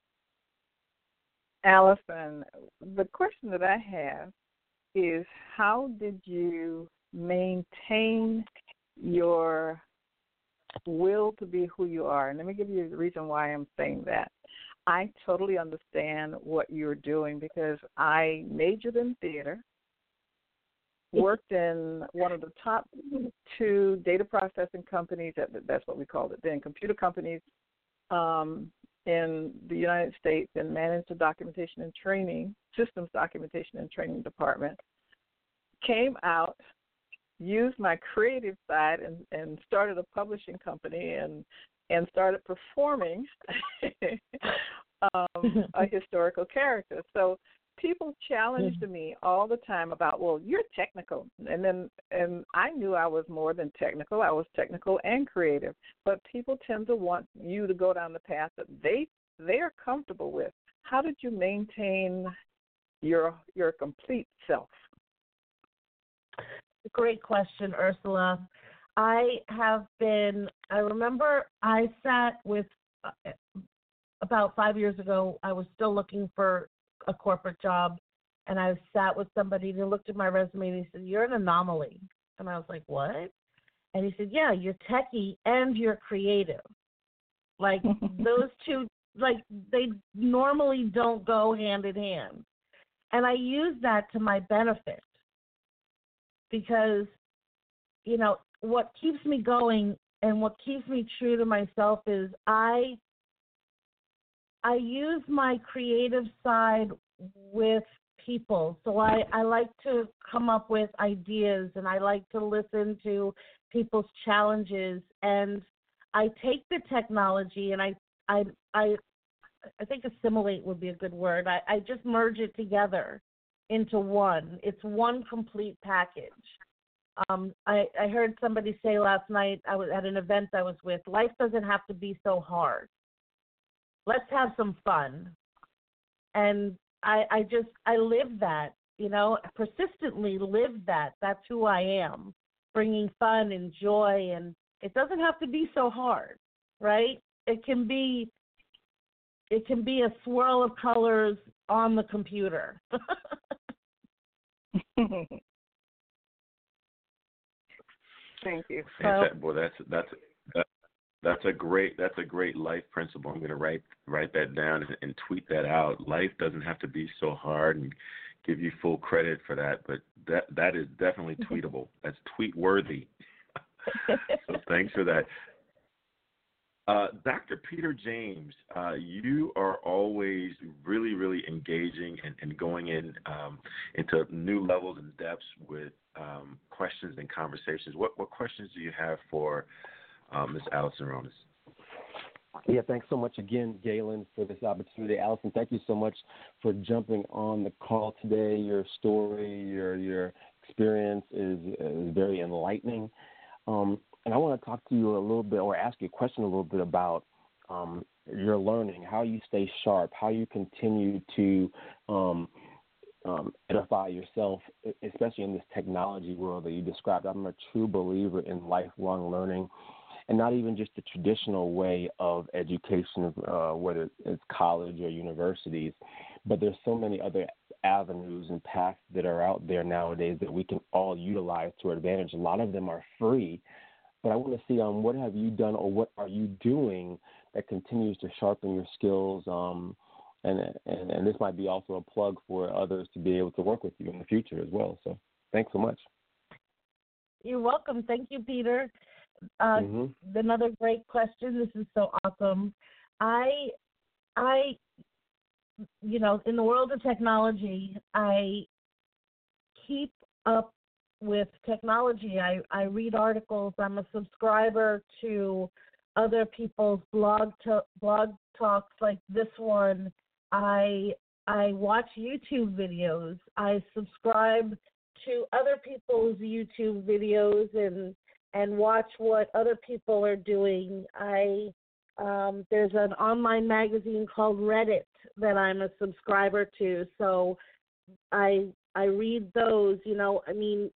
Allison, the question that I have is, how did you maintain your will to be who you are? And let me give you the reason why I'm saying that. I totally understand what you're doing because I majored in theater, worked in one of the top 2 data processing companies, that's what we called it then, computer companies in the United States, and managed the documentation and training, systems documentation and training department. Came out, used my creative side and started a publishing company and started performing a historical character. So people challenged me all the time about, well, you're technical. And I knew I was more than technical. I was technical and creative. But people tend to want you to go down the path that they're comfortable with. How did you maintain your complete self? Great question, Ursula. I remember I sat with, about 5 years ago, I was still looking for a corporate job, and I sat with somebody and he looked at my resume and he said, "You're an anomaly." And I was like, "What?" And he said, "Yeah, you're techie and you're creative. Like those two, like they normally don't go hand in hand." And I use that to my benefit because, you know, what keeps me going and what keeps me true to myself is I use my creative side with people. So I like to come up with ideas, and I like to listen to people's challenges, and I take the technology and I think assimilate would be a good word. I just merge it together into one. It's one complete package. I heard somebody say last night, I was at an event I was with, life doesn't have to be so hard. Let's have some fun. And I live that, you know, persistently live that. That's who I am, bringing fun and joy. And it doesn't have to be so hard, right? It can be a swirl of colors on the computer. Thank you. Well, that's a great life principle. I'm going to write that down and tweet that out. Life doesn't have to be so hard, and give you full credit for that. But that is definitely tweetable. That's tweet worthy. So thanks for that. Dr. Peter James, you are always really, really engaging and going into new levels and depths with questions and conversations. What questions do you have for Ms. Allison Ronis? Yeah, thanks so much again, Galen, for this opportunity. Allison, thank you so much for jumping on the call today. Your story, your experience is very enlightening. And I want to talk to you a little bit, or ask you a question a little bit about your learning, how you stay sharp, how you continue to edify yourself, especially in this technology world that you described. I'm a true believer in lifelong learning, and not even just the traditional way of education, whether it's college or universities, but there's so many other avenues and paths that are out there nowadays that we can all utilize to our advantage. A lot of them are free, but I want to see what have you done, or what are you doing that continues to sharpen your skills, and this might be also a plug for others to be able to work with you in the future as well. So thanks so much. You're welcome. Thank you, Peter. Another great question. This is so awesome. I, you know, in the world of technology, I keep up with technology. I read articles. I'm a subscriber to other people's blog talks like this one. I watch YouTube videos. I subscribe to other people's YouTube videos and watch what other people are doing. There's an online magazine called Reddit that I'm a subscriber to, so I read those. I mean,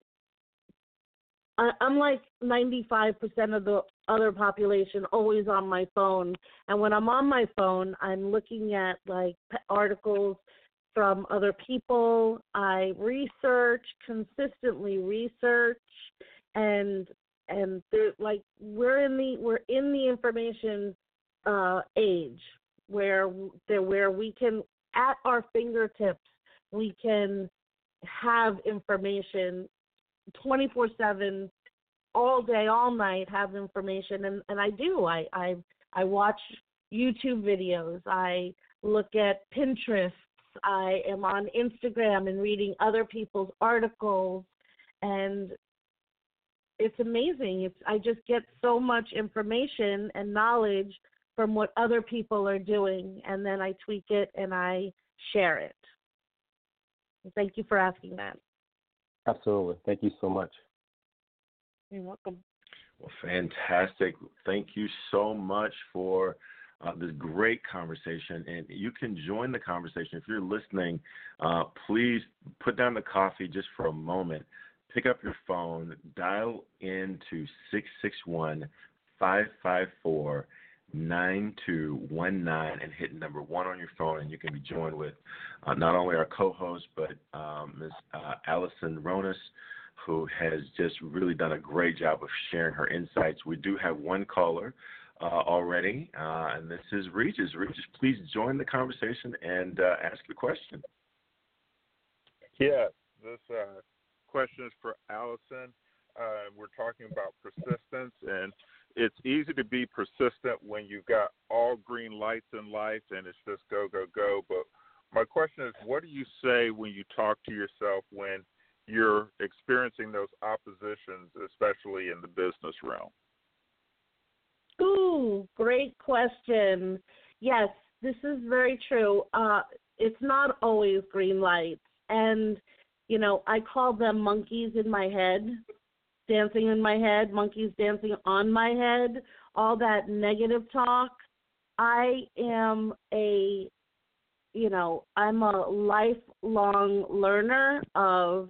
I'm like 95% of the other population, always on my phone. And when I'm on my phone, I'm looking at like articles from other people. I consistently research, and like we're in the information age where we can, at our fingertips, we can have information 24/7, all day, all night, have information, and I do. I watch YouTube videos. I look at Pinterest. I am on Instagram and reading other people's articles, and it's amazing. I just get so much information and knowledge from what other people are doing, and then I tweak it and I share it. Thank you for asking that. Absolutely. Thank you so much. You're welcome. Well, fantastic. Thank you so much for this great conversation. And you can join the conversation. If you're listening, please put down the coffee just for a moment. Pick up your phone, dial into 661-554-9219 and hit number 1 on your phone, and you can be joined with not only our co-host, but Ms. Allison Ronas, who has just really done a great job of sharing her insights. We do have one caller already, and this is Regis. Regis, please join the conversation and ask your question. Yeah, this question is for Allison. We're talking about persistence, and it's easy to be persistent when you've got all green lights in life and it's just go, go, go. But my question is, what do you say when you talk to yourself when you're experiencing those oppositions, especially in the business realm? Ooh, great question. Yes, this is very true. It's not always green lights. And, I call them monkeys in my head, dancing in my head, monkeys dancing on my head, all that negative talk. I am I'm a lifelong learner of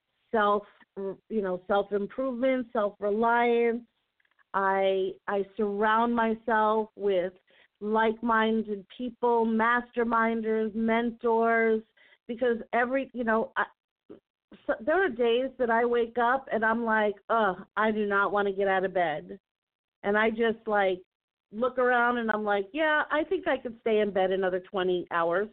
self-improvement, self-reliance. I surround myself with like-minded people, masterminders, mentors, because there are days that I wake up and I'm like, I do not want to get out of bed. And I just look around and I'm like, yeah, I think I could stay in bed another 20 hours.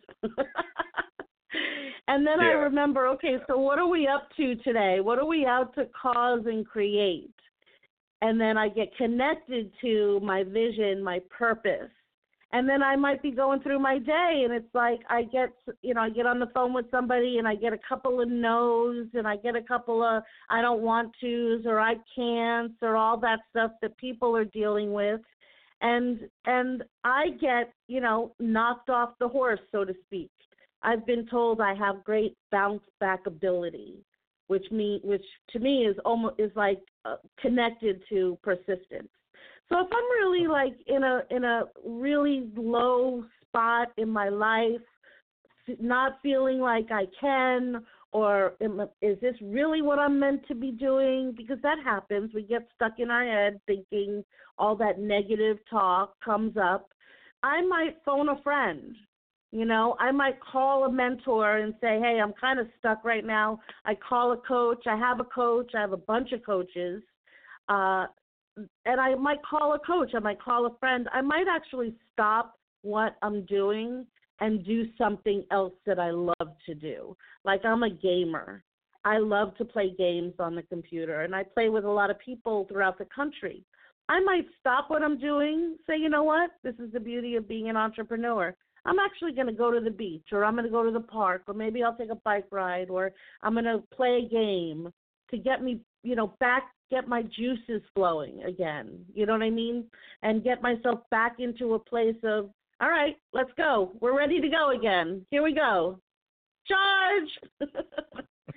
And then I remember, okay, so what are we up to today? What are we out to cause and create? And then I get connected to my vision, my purpose. And then I might be going through my day, and it's like I get on the phone with somebody, and I get a couple of no's, and I get a couple of I don't want to's, or I can't, or all that stuff that people are dealing with. And I get, knocked off the horse, so to speak. I've been told I have great bounce back ability, which to me is like connected to persistence. So if I'm really in a really low spot in my life, not feeling like I can, or is this really what I'm meant to be doing? Because that happens. We get stuck in our head thinking all that negative talk comes up. I might phone a friend. I might call a mentor and say, hey, I'm kind of stuck right now. I call a coach. I have a coach. I have a bunch of coaches. And I might call a coach. I might call a friend. I might actually stop what I'm doing and do something else that I love to do. Like I'm a gamer. I love to play games on the computer, and I play with a lot of people throughout the country. I might stop what I'm doing, say, you know what, this is the beauty of being an entrepreneur. I'm actually going to go to the beach, or I'm going to go to the park, or maybe I'll take a bike ride, or I'm going to play a game to get me, get my juices flowing again, you know what I mean? And get myself back into a place of, all right, let's go. We're ready to go again. Here we go. Charge!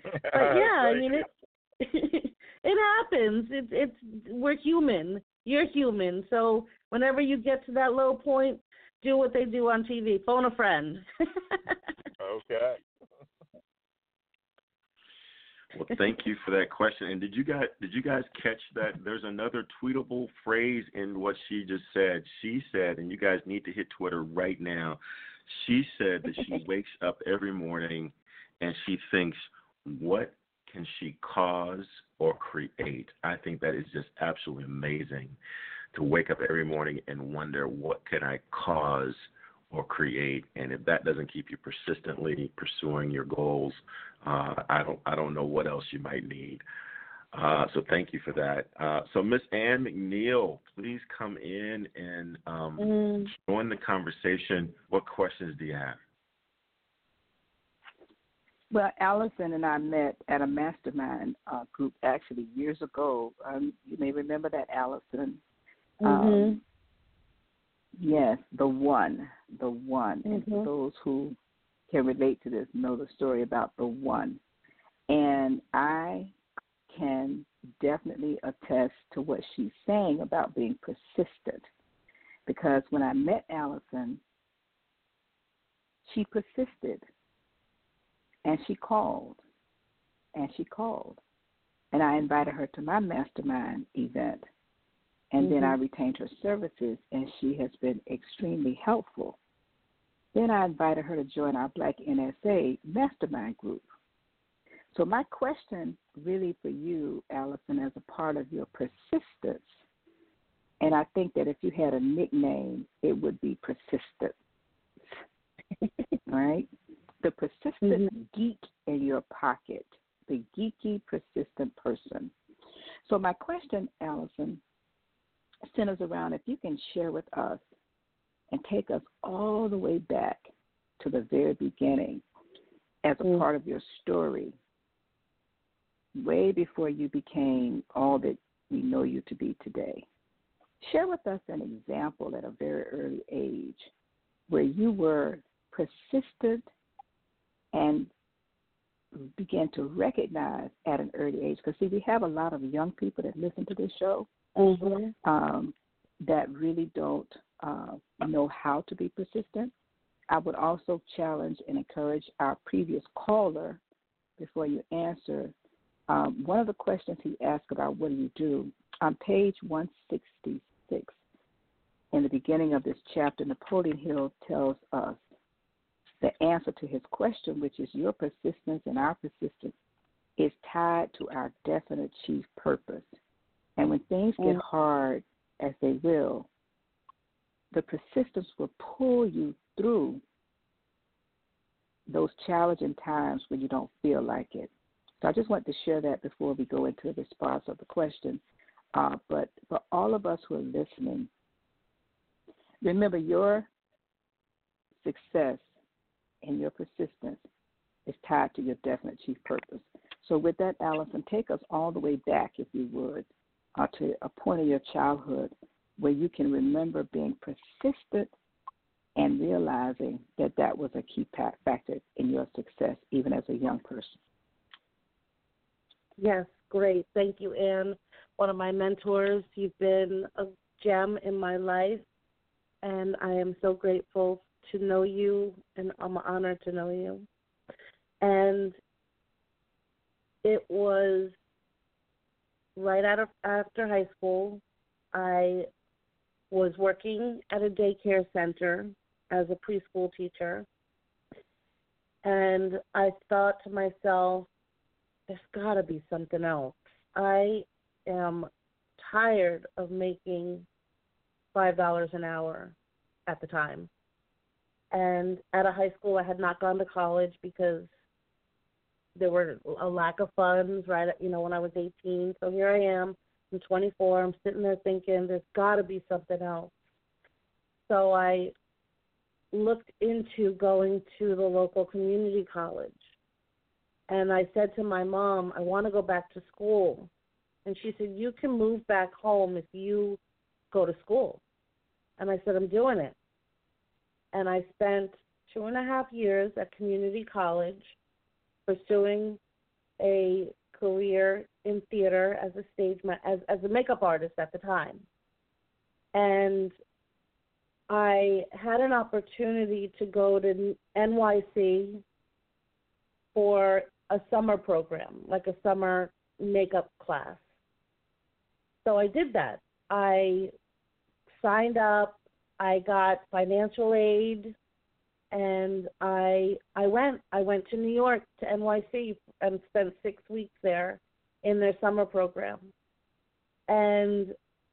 But yeah, I mean it happens. We're human. You're human. So whenever you get to that low point, do what they do on TV. Phone a friend. Okay. Well, thank you for that question. And did you guys catch that? There's another tweetable phrase in what she just said. She said, and you guys need to hit Twitter right now. She said that she wakes up every morning and she thinks, what can she cause or create? I think that is just absolutely amazing to wake up every morning and wonder, what can I cause or create? And if that doesn't keep you persistently pursuing your goals, I don't know what else you might need. So thank you for that. So Miss Ann McNeil, please come in and join the conversation. What questions do you have? Well, Allison and I met at a mastermind group actually years ago. You may remember that, Allison. Yes, the one. And for those who can relate to this, know the story about the one. And I can definitely attest to what she's saying about being persistent, because when I met Allison, she persisted, and she called, and I invited her to my mastermind event, and then I retained her services, and she has been extremely helpful. Then I invited her to join our Black NSA mastermind group. So my question really for you, Allison, as a part of your persistence, and I think that if you had a nickname, it would be Persistent, right? The persistent geek in your pocket, the geeky, persistent person. So my question, Allison, centers around if you can share with us and take us all the way back to the very beginning as a part of your story, way before you became all that we know you to be today. Share with us an example at a very early age where you were persistent and began to recognize at an early age, because, see, we have a lot of young people that listen to this show that really don't know how to be persistent. I would also challenge and encourage our previous caller, before you answer, one of the questions he asked about what do you do, on page 166, in the beginning of this chapter, Napoleon Hill tells us the answer to his question, which is your persistence and our persistence, is tied to our definite chief purpose. And when things get hard, as they will, the persistence will pull you through those challenging times when you don't feel like it. So I just want to share that before we go into the response of the question. But for all of us who are listening, remember your success and your persistence is tied to your definite chief purpose. So with that, Allison, take us all the way back, if you would, to a point of your childhood where you can remember being persistent and realizing that that was a key factor in your success, even as a young person. Yes, great. Thank you, Ann. One of my mentors. You've been a gem in my life, and I am so grateful to know you, and I'm honored to know you. And it was right after high school. I was working at a daycare center as a preschool teacher, and I thought to myself, there's got to be something else. I am tired of making $5 an hour at the time. And at a high school, I had not gone to college because there were a lack of funds, right, when I was 18. So here I am, I'm 24, I'm sitting there thinking there's got to be something else. So I looked into going to the local community college. And I said to my mom, I want to go back to school. And she said, you can move back home if you go to school. And I said, I'm doing it. And I spent 2.5 years at community college pursuing a career in theater as as a makeup artist at the time. And I had an opportunity to go to NYC for a summer program, like a summer makeup class. So I did that. I signed up, I got financial aid, and I went to New York, to NYC, and spent 6 weeks there in their summer program. And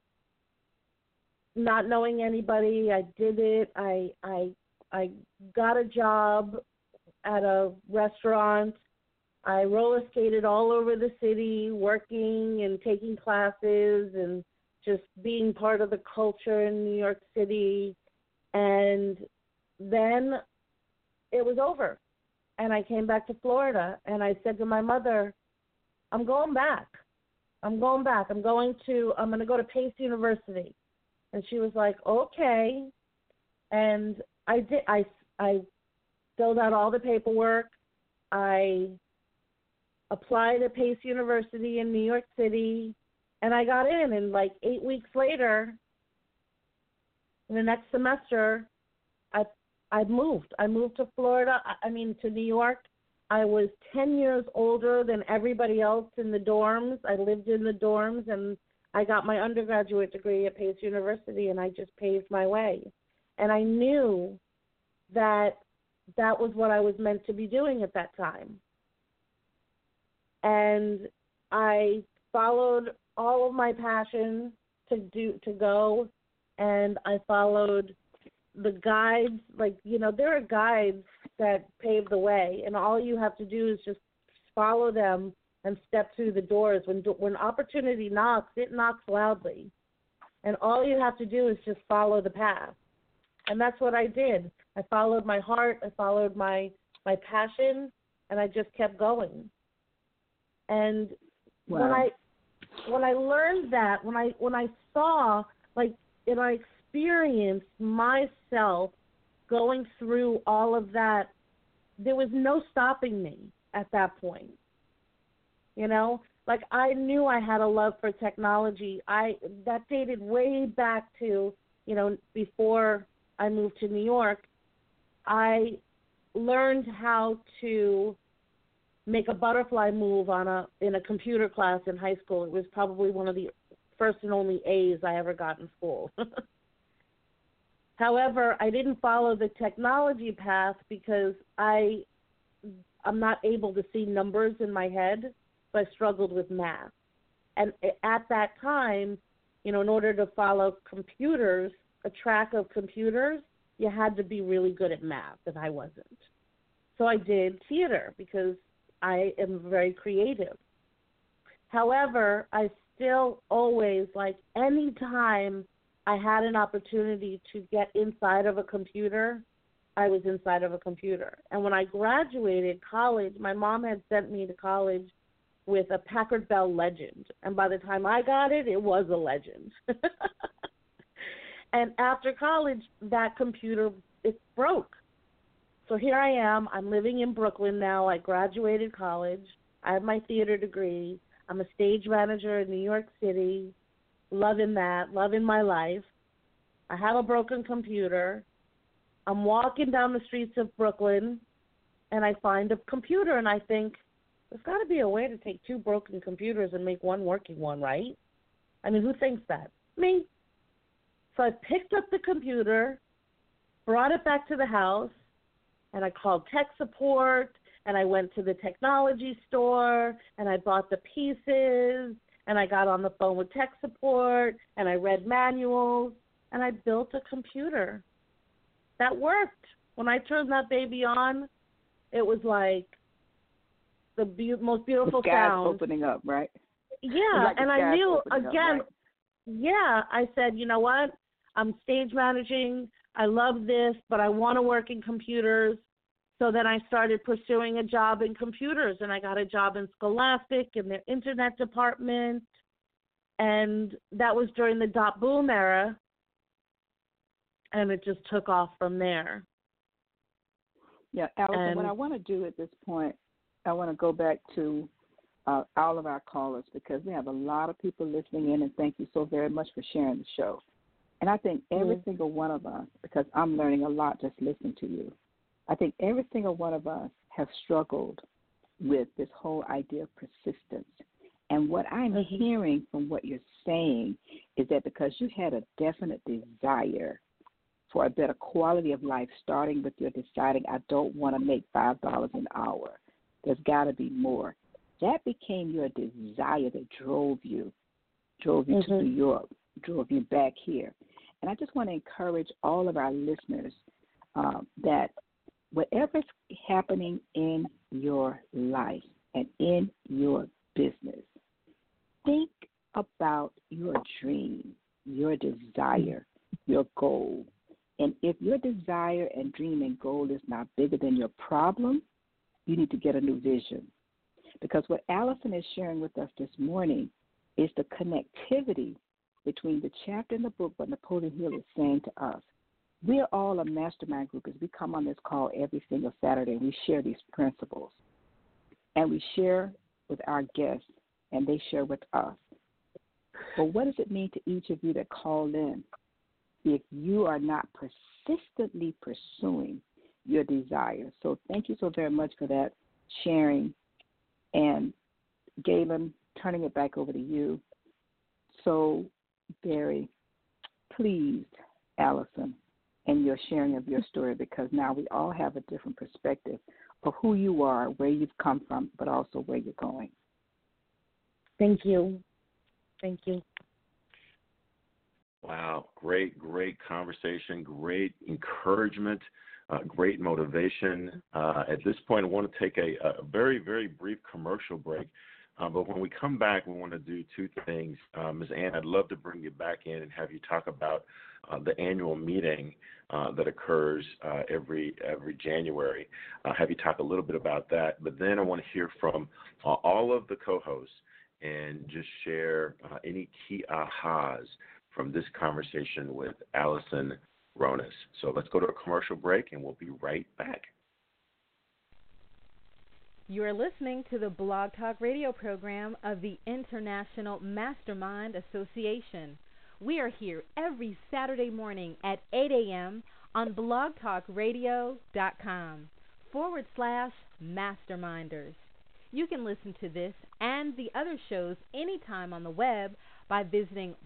not knowing anybody, I did it. I got a job at a restaurant. I roller skated all over the city, working and taking classes and just being part of the culture in New York City. And then it was over. And I came back to Florida, and I said to my mother, I'm going back. I'm going to go to Pace University. And she was like, okay. And I did. I filled out all the paperwork. I applied at Pace University in New York City, and I got in. And like 8 weeks later, in the next semester, I moved. I moved to Florida. To New York. I was 10 years older than everybody else in the dorms. I lived in the dorms, and I got my undergraduate degree at Pace University, and I just paved my way. And I knew that that was what I was meant to be doing at that time. And I followed all of my passion to go, and I followed the guides. There are guides that pave the way, and all you have to do is just follow them and step through the doors. When opportunity knocks, it knocks loudly. And all you have to do is just follow the path. And that's what I did. I followed my heart, I followed my passion, and I just kept going. And wow. when I learned that, when I saw, and I experienced myself going through all of that, there was no stopping me at that point. I knew I had a love for technology. That dated way back to, before I moved to New York. I learned how to make a butterfly move in a computer class in high school. It was probably one of the first and only A's I ever got in school. However, I didn't follow the technology path because I'm not able to see numbers in my head. I struggled with math. And at that time, in order to follow computers, a track of computers, you had to be really good at math, and I wasn't. So I did theater because I am very creative. However, I still always, any time I had an opportunity to get inside of a computer, I was inside of a computer. And when I graduated college, my mom had sent me to college with a Packard Bell Legend. And by the time I got it, it was a Legend. And after college, that computer, it broke. So here I am. I'm living in Brooklyn now. I graduated college. I have my theater degree. I'm a stage manager in New York City, loving that, loving my life. I have a broken computer. I'm walking down the streets of Brooklyn, and I find a computer, and I think, there's got to be a way to take two broken computers and make one working one, right? Who thinks that? Me. So I picked up the computer, brought it back to the house, and I called tech support, and I went to the technology store, and I bought the pieces, and I got on the phone with tech support, and I read manuals, and I built a computer. That worked. When I turned that baby on, it was like the most beautiful the sky's sound. Opening up, right? Yeah, and I knew, again, up, right? Yeah, I said, you know what? I'm stage managing. I love this, but I want to work in computers. So then I started pursuing a job in computers, and I got a job in Scholastic in their internet department. And that was during the dot boom era, and it just took off from there. Yeah, Allison, what I want to do at this point, I want to go back to all of our callers, because we have a lot of people listening in, and thank you so very much for sharing the show. And I think every single one of us, because I'm learning a lot just listening to you, I think every single one of us have struggled with this whole idea of persistence. And what I'm hearing from what you're saying is that because you had a definite desire for a better quality of life, starting with your deciding, I don't want to make $5 an hour. There's got to be more. That became your desire that drove you to New York, drove you back here. And I just want to encourage all of our listeners that whatever's happening in your life and in your business, think about your dream, your desire, your goal. And if your desire and dream and goal is not bigger than your problem, you need to get a new vision. Because what Allison is sharing with us this morning is the connectivity between the chapter in the book, what Napoleon Hill is saying to us. We are all a mastermind group as we come on this call every single Saturday, and we share these principles. And we share with our guests, and they share with us. But what does it mean to each of you that call in if you are not persistently pursuing your desire? So thank you so very much for that sharing. And Galen, turning it back over to you. So very pleased, Allison, and your sharing of your story, because now we all have a different perspective of who you are, where you've come from, but also where you're going. Thank you. Thank you. Wow, great conversation, great encouragement, great motivation. At this point, I want to take a very, very brief commercial break. But when we come back, we want to do two things. Ms. Ann, I'd love to bring you back in and have you talk about the annual meeting that occurs every January. Have you talk a little bit about that. But then I want to hear from all of the co-hosts and just share any key ahas from this conversation with Allison Ronas. So let's go to a commercial break, and we'll be right back. You are listening to the Blog Talk Radio program of the International Mastermind Association. We are here every Saturday morning at 8 a.m. on blogtalkradio.com/masterminders. You can listen to this and the other shows anytime on the web by visiting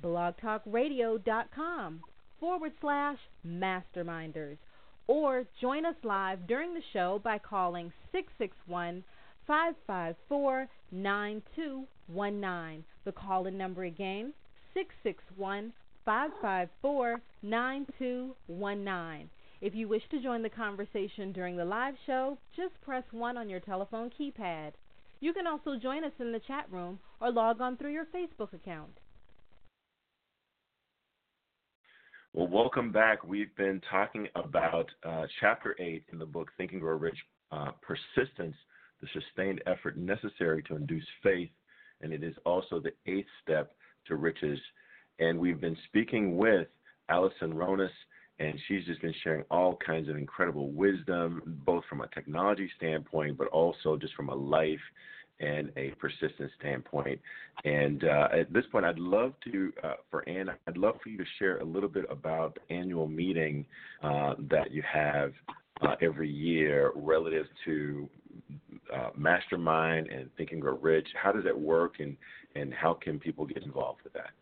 blogtalkradio.com/masterminders. Or join us live during the show by calling 661-554-9219. The call-in number again, 661-554-9219. If you wish to join the conversation during the live show, just press 1 on your telephone keypad. You can also join us in the chat room or log on through your Facebook account. Well, welcome back. We've been talking about Chapter 8 in the book, Think and Grow Rich, Persistence, the Sustained Effort Necessary to Induce Faith, and it is also the 8th step to riches. And we've been speaking with Allison Ronas, and she's just been sharing all kinds of incredible wisdom, both from a technology standpoint, but also just from a life and a persistence standpoint. And at this point, I'd love to, for Ann, I'd love for you to share a little bit about the annual meeting that you have every year relative to Mastermind and Think and Grow Rich. How does that work, and how can people get involved with that?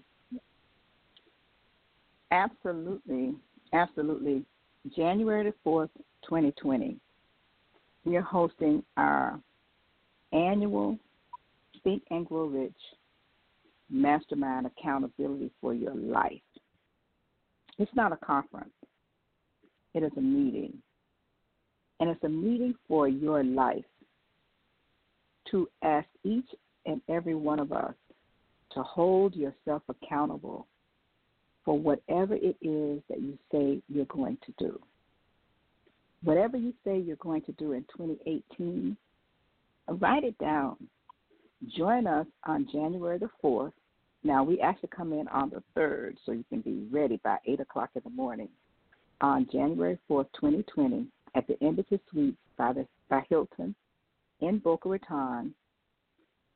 Absolutely. January the 4th, 2020, we are hosting our annual Think and Grow Rich Mastermind Accountability for Your Life. It's not a conference. It is a meeting. And it's a meeting for your life to ask each and every one of us to hold yourself accountable for whatever it is that you say you're going to do. Whatever you say you're going to do in 2018, write it down. Join us on January the 4th. Now, we actually come in on the 3rd, so you can be ready by 8 o'clock in the morning. On January 4th, 2020, at the Embassy Suites by Hilton in Boca Raton,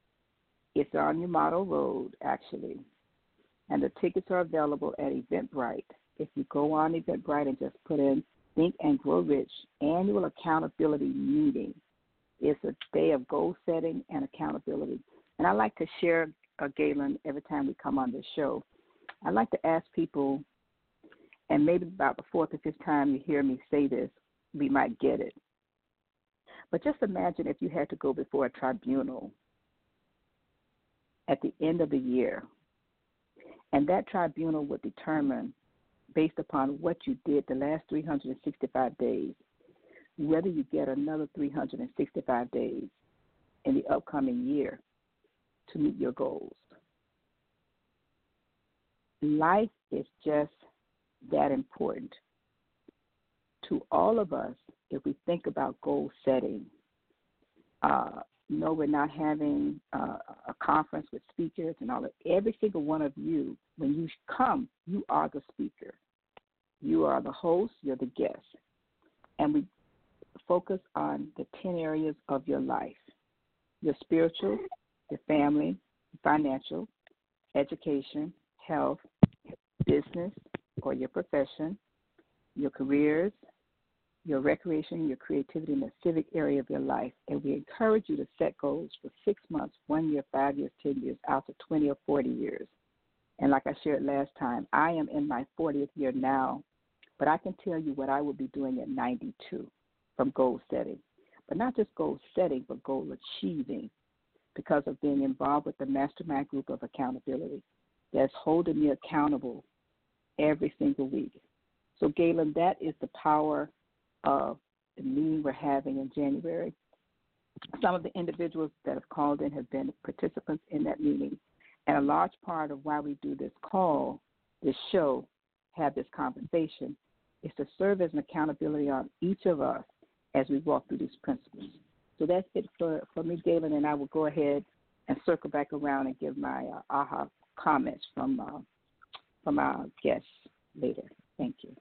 It's on your model road, actually, and the tickets are available at Eventbrite. If you go on Eventbrite and just put in Think and Grow Rich Annual Accountability Meeting, it's a day of goal setting and accountability. And I like to share, Galen, every time we come on this show, I like to ask people, and maybe about the fourth or fifth time you hear me say this, we might get it. But just imagine if you had to go before a tribunal at the end of the year, and that tribunal would determine, based upon what you did the last 365 days, whether you get another 365 days in the upcoming year to meet your goals. Life is just that important to all of us. If we think about goal setting, no, we're not having a conference with speakers and all that. Every single one of you, when you come, you are the speaker. You are the host, you're the guest. And we focus on the 10 areas of your life: your spiritual, your family, financial, education, health, business or your profession, your careers, your recreation, your creativity, and the civic area of your life. And we encourage you to set goals for 6 months, 1 year, 5 years, 10 years, out to 20 or 40 years. And like I shared last time, I am in my 40th year now, but I can tell you what I will be doing at 92 from goal setting. But not just goal setting, but goal achieving, because of being involved with the Mastermind Group of Accountability that's holding me accountable every single week. So, Galen, that is the power of the meeting we're having in January. Some of the individuals that have called in have been participants in that meeting. And a large part of why we do this call, this show, have this conversation, is to serve as an accountability on each of us as we walk through these principles. So that's it for me, Galen, and I will go ahead and circle back around and give my aha comments from our guests later. Thank you.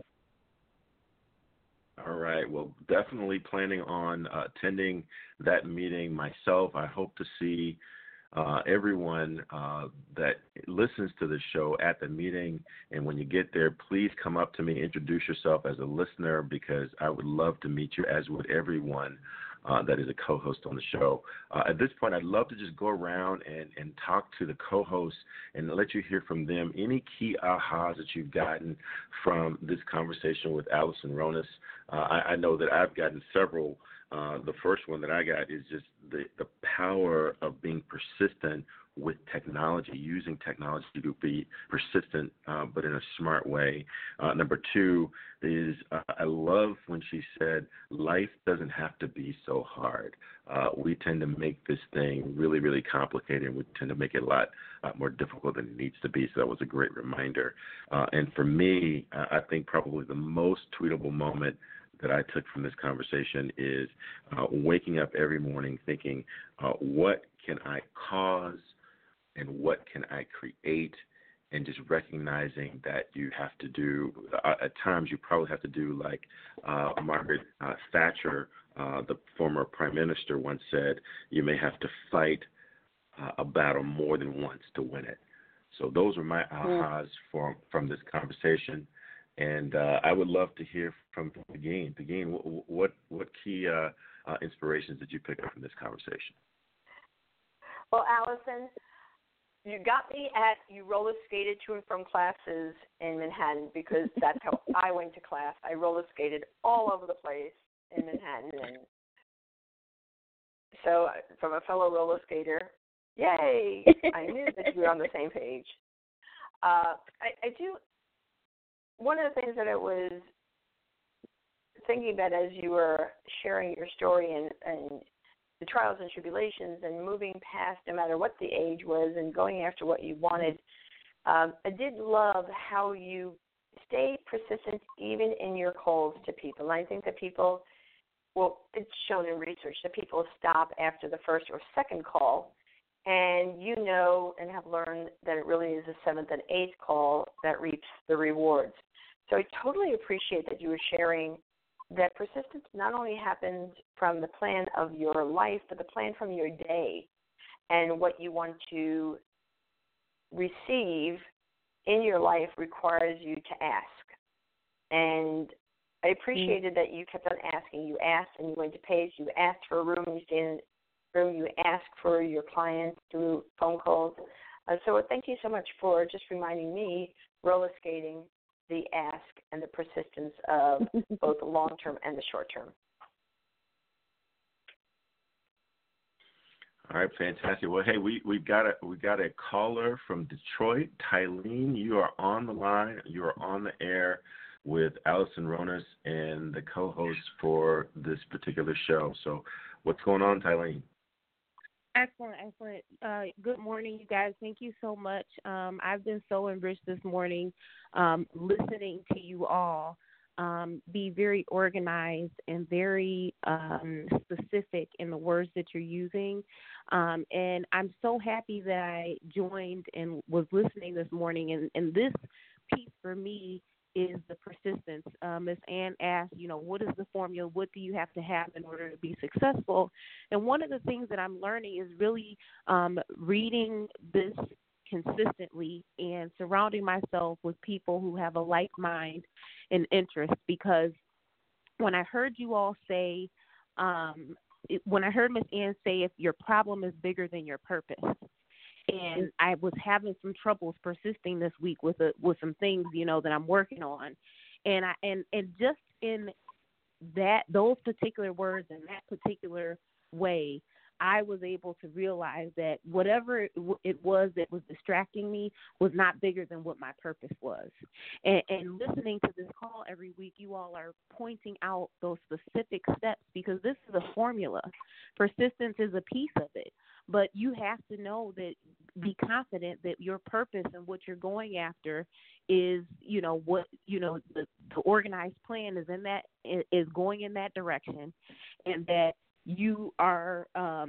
All right. Well, definitely planning on attending that meeting myself. I hope to see everyone that listens to the show at the meeting. And when you get there, please come up to me, introduce yourself as a listener, because I would love to meet you, as would everyone that is a co-host on the show. At this point, I'd love to just go around and talk to the co-hosts and let you hear from them any key ahas that you've gotten from this conversation with Allison Ronas. I know that I've gotten several. The first one that I got is just the power of being persistent with technology, using technology to be persistent, but in a smart way. Number two is I love when she said, life doesn't have to be so hard. We tend to make this thing really, really complicated, and we tend to make it a lot more difficult than it needs to be. So that was a great reminder. And for me, I think probably the most tweetable moment that I took from this conversation is waking up every morning thinking, what can I cause and what can I create, and just recognizing that you have to do, at times you probably have to do like Margaret Thatcher, the former prime minister, once said, you may have to fight a battle more than once to win it. So those are my ahas from this conversation. And I would love to hear from Begin. Begin, what key inspirations did you pick up from this conversation? Well, Allison, you got me at you roller skated to and from classes in Manhattan, because that's how I went to class. I roller skated all over the place in Manhattan. And so from a fellow roller skater, yay, I knew that we were on the same page. I do. One of the things that I was thinking about as you were sharing your story and the trials and tribulations and moving past no matter what the age was and going after what you wanted, I did love how you stayed persistent even in your calls to people. And I think that people, well, it's shown in research that people stop after the first or second call, and you know and have learned that it really is the seventh and eighth call that reaps the rewards. So I totally appreciate that you were sharing that persistence not only happens from the plan of your life, but the plan from your day. and what you want to receive in your life requires you to ask. And I appreciated that you kept on asking. You asked and you went to page. You asked for a room. You stayed in a room. You asked for your clients through phone calls. So thank you so much for just reminding me, roller skating, the ask and the persistence of both the long term and the short term. All right, fantastic. Well, hey, we got a caller from Detroit, Tylene. You are on the line. You are on the air with Allison Ronas and the co-host for this particular show. So, what's going on, Tylene? Excellent. Good morning, you guys. Thank you so much. I've been so enriched this morning listening to you all be very organized and very specific in the words that you're using. And I'm so happy that I joined and was listening this morning. And this piece for me is the persistence. Ms. Ann asked, what is the formula? What do you have to have in order to be successful? And one of the things that I'm learning is really reading this consistently and surrounding myself with people who have a like mind and interest. Because when I heard you all say, when I heard Ms. Ann say, if your problem is bigger than your purpose, and I was having some troubles persisting this week with some things, that I'm working on. And just in those particular words and that particular way, I was able to realize that whatever it was that was distracting me was not bigger than what my purpose was. And listening to this call every week, you all are pointing out those specific steps, because this is a formula. Persistence is a piece of it. But you have to know that, be confident that your purpose and what you're going after is, the organized plan is going in that direction, and that you are,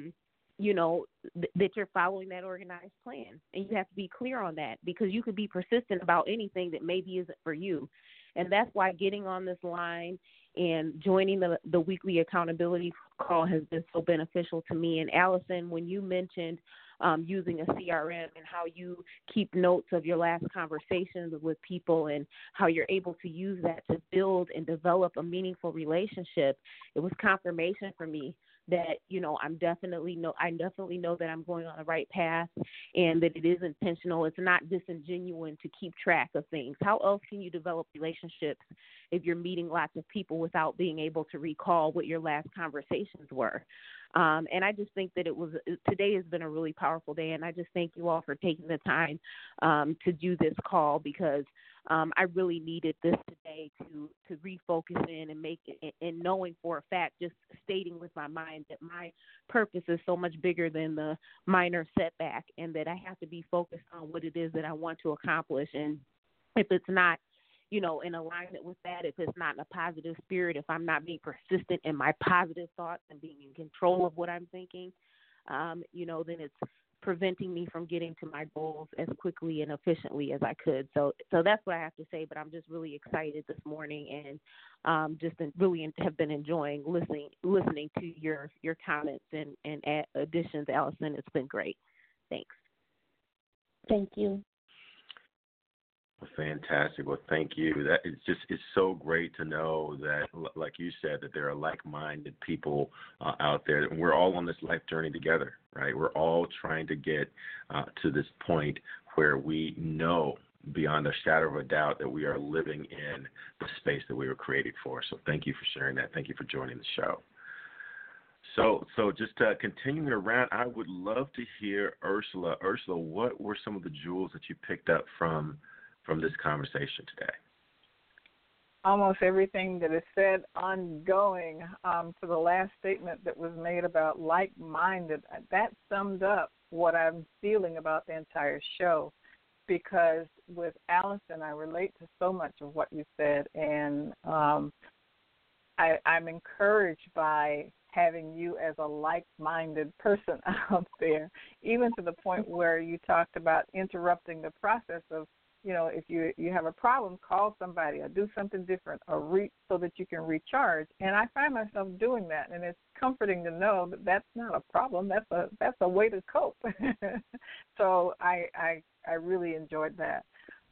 that you're following that organized plan. And you have to be clear on that, because you could be persistent about anything that maybe isn't for you. And that's why getting on this line and joining the weekly accountability call has been so beneficial to me. And Allison, when you mentioned using a CRM and how you keep notes of your last conversations with people and how you're able to use that to build and develop a meaningful relationship, it was confirmation for me that, I definitely know that I'm going on the right path, and that it is intentional. It's not disingenuous to keep track of things. How else can you develop relationships if you're meeting lots of people without being able to recall what your last conversations were? And I just think that today has been a really powerful day, and I just thank you all for taking the time to do this call, because I really needed this today to refocus in and make it, and knowing for a fact, just stating with my mind that my purpose is so much bigger than the minor setback, and that I have to be focused on what it is that I want to accomplish. And if it's not, in alignment with that, if it's not in a positive spirit, if I'm not being persistent in my positive thoughts and being in control of what I'm thinking, then it's preventing me from getting to my goals as quickly and efficiently as I could. So that's what I have to say. But I'm just really excited this morning, and really have been enjoying listening to your comments and additions, Allison. It's been great. Thanks. Thank you. Fantastic. Well, thank you. It's so great to know that, like you said, that there are like-minded people out there, and we're all on this life journey together, right? We're all trying to get to this point where we know beyond a shadow of a doubt that we are living in the space that we were created for. So thank you for sharing that. Thank you for joining the show. So just continuing around, I would love to hear Ursula. Ursula, what were some of the jewels that you picked up from this conversation today? Almost everything that is said, ongoing to the last statement that was made about like-minded. That summed up what I'm feeling about the entire show, because with Allison, I relate to so much of what you said, and I'm encouraged by having you as a like-minded person out there, even to the point where you talked about interrupting the process of if you have a problem, call somebody or do something different or so that you can recharge. And I find myself doing that, and it's comforting to know that that's not a problem. That's a way to cope. So I really enjoyed that.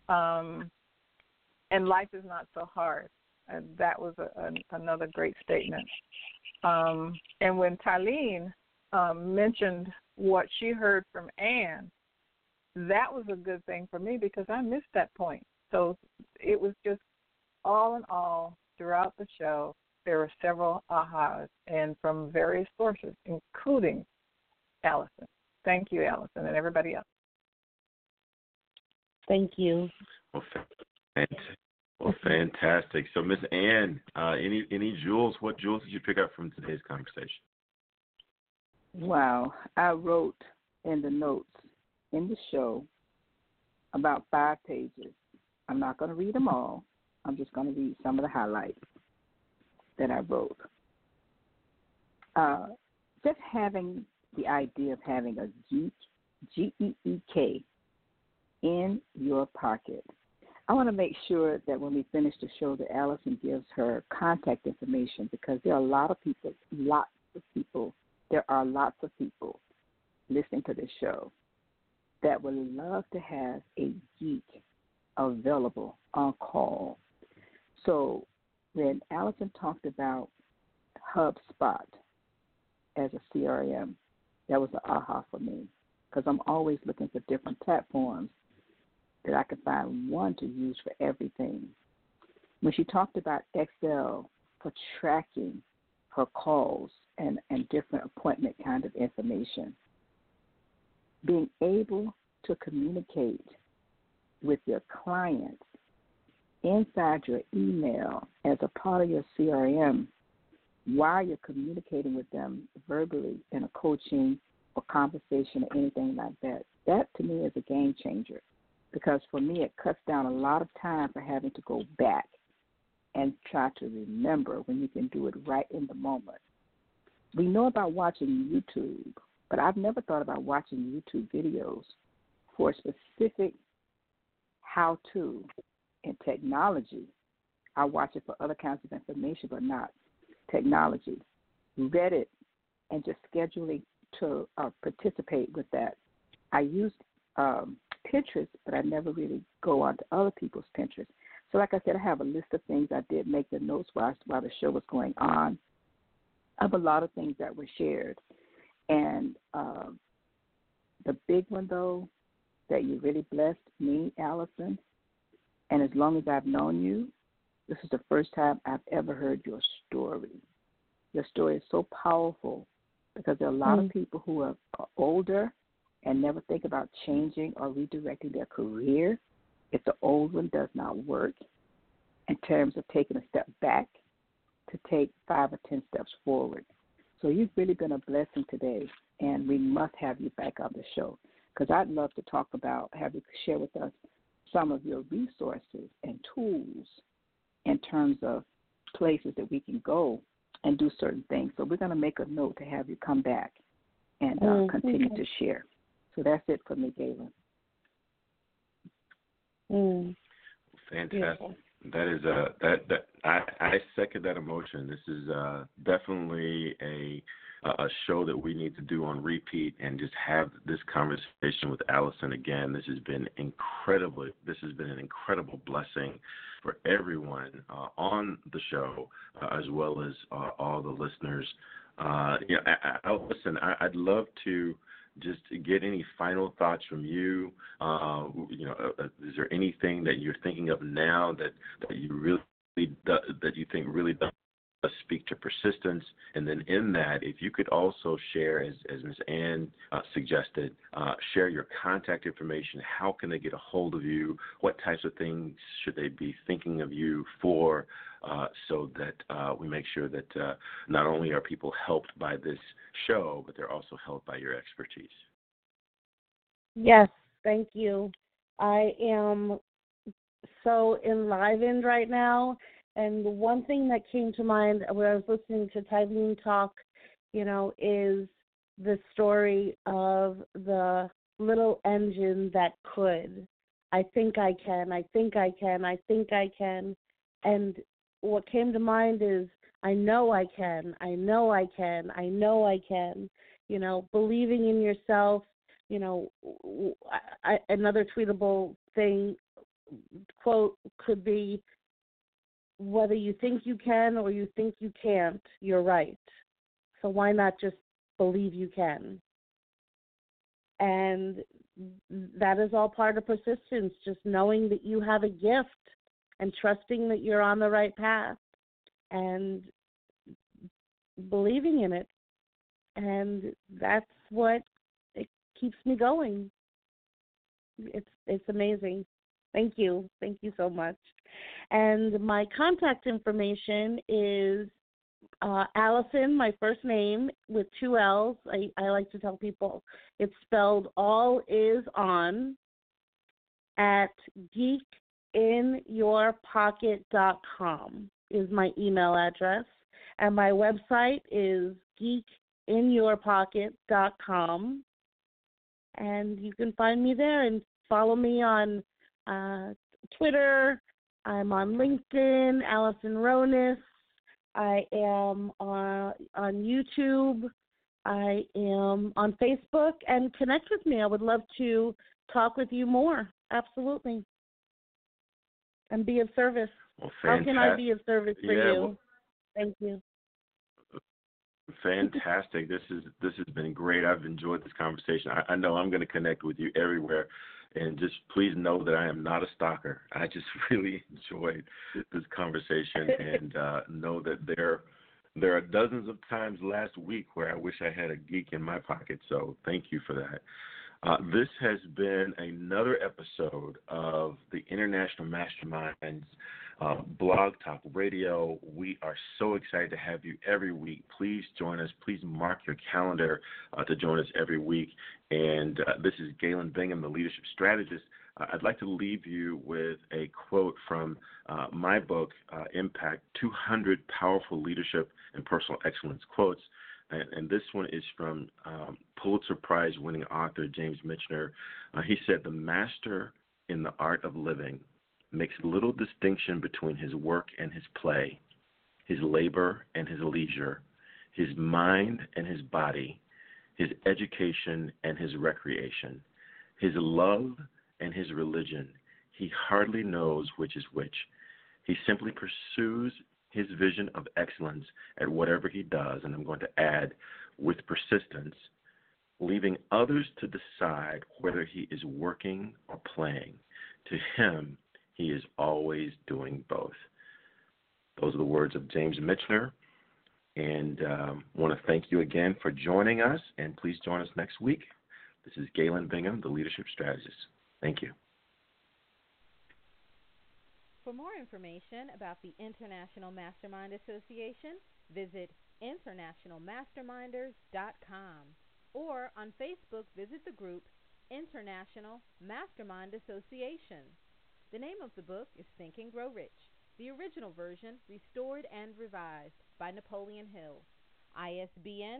And life is not so hard. And that was another great statement. And when Tylene mentioned what she heard from Ann, that was a good thing for me because I missed that point. So it was just all in all, throughout the show, there were several ahas, and from various sources, including Allison. Thank you, Allison, and everybody else. Thank you. Well, fantastic. So, Miss Ann, any jewels? What jewels did you pick up from today's conversation? Wow. I wrote in the notes in the show about 5 pages. I'm not going to read them all. I'm just going to read some of the highlights that I wrote. Just having the idea of having a geek, G-E-E-K, in your pocket. I want to make sure that when we finish the show that Allison gives her contact information, because there are lots of people listening to this show that would love to have a geek available on call. So when Allison talked about HubSpot as a CRM, that was an aha for me, because I'm always looking for different platforms that I could find one to use for everything. When she talked about Excel for tracking her calls and different appointment kind of information, being able to communicate with your clients inside your email as a part of your CRM while you're communicating with them verbally in a coaching or conversation or anything like that, that to me is a game changer. Because for me, it cuts down a lot of time for having to go back and try to remember when you can do it right in the moment. We know about watching YouTube, but I've never thought about watching YouTube videos for specific how-to in technology. I watch it for other kinds of information, but not technology. Reddit and just scheduling to participate with that. I used Pinterest, but I never really go on to other people's Pinterest. So like I said, I have a list of things. I did make the notes while the show was going on of a lot of things that were shared. And the big one, though, that you really blessed me, Allison, and as long as I've known you, this is the first time I've ever heard your story. Your story is so powerful because there are a lot of people who are older and never think about changing or redirecting their career if the old one does not work, in terms of taking a step back to take 5 or 10 steps forward. So you've really been a blessing today, and we must have you back on the show because I'd love to talk about, have you share with us some of your resources and tools in terms of places that we can go and do certain things. So we're going to make a note to have you come back and continue to share. So that's it for me, Galen. Fantastic. That is I second that emotion. This is definitely a show that we need to do on repeat and just have this conversation with Allison again. This has been incredible. This has been an incredible blessing for everyone on the show, as well as all the listeners. Listen, I'd love to just get any final thoughts from you. Is there anything that you're thinking of now that you really that you think really does speak to persistence? And then in that, if you could also share, as Ms. Ann suggested, share your contact information. How can they get a hold of you? What types of things should they be thinking of you for, so that we make sure that not only are people helped by this show, but they're also helped by your expertise? Yes, thank you. I am so enlivened right now. And the one thing that came to mind when I was listening to Tylene talk, is the story of the little engine that could. I think I can, I think I can, I think I can. And what came to mind is, I know I can, I know I can, I know I can. You know, believing in yourself. You know, another tweetable thing, quote, could be, whether you think you can or you think you can't, you're right. So why not just believe you can? And that is all part of persistence, just knowing that you have a gift and trusting that you're on the right path and believing in it. And that's what it keeps me going. It's amazing. Thank you. Thank you so much. And my contact information is Allison, my first name, with 2 L's. I like to tell people it's spelled all is on at geekinyourpocket.com is my email address. And my website is geekinyourpocket.com. And you can find me there and follow me on Twitter. I'm on LinkedIn, Allison Ronis. I am on YouTube. I am on Facebook. And connect with me. I would love to talk with you more. Absolutely. And be of service. Well, how can I be of service for you? Well, thank you. Fantastic. This has been great. I've enjoyed this conversation. I know I'm going to connect with you everywhere. And just please know that I am not a stalker. I just really enjoyed this conversation and know that there are dozens of times last week where I wish I had a geek in my pocket. So thank you for that. This has been another episode of the International Masterminds Blog Talk Radio. We are so excited to have you every week. Please join us. Please mark your calendar to join us every week. And this is Galen Bingham, the leadership strategist. I'd like to leave you with a quote from my book, Impact: 200 Powerful Leadership and Personal Excellence Quotes. And this one is from Pulitzer Prize-winning author James Michener. He said, "The master in the art of living makes little distinction between his work and his play, his labor and his leisure, his mind and his body, his education and his recreation, his love and his religion. He hardly knows which is which. He simply pursues his vision of excellence at whatever he does," and I'm going to add, with persistence, leaving others to decide whether he is working or playing. To him, he is always doing both. Those are the words of James Michener. And I want to thank you again for joining us, and please join us next week. This is Galen Bingham, the leadership strategist. Thank you. For more information about the International Mastermind Association, visit internationalmasterminders.com, or on Facebook, visit the group International Mastermind Association. The name of the book is Think and Grow Rich, the original version restored and revised by Napoleon Hill. ISBN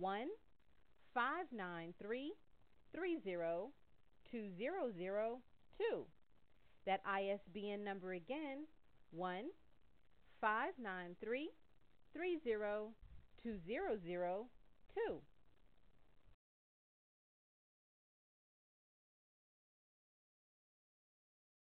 1-593-30-2002. That ISBN number again, 1-593-30-2002.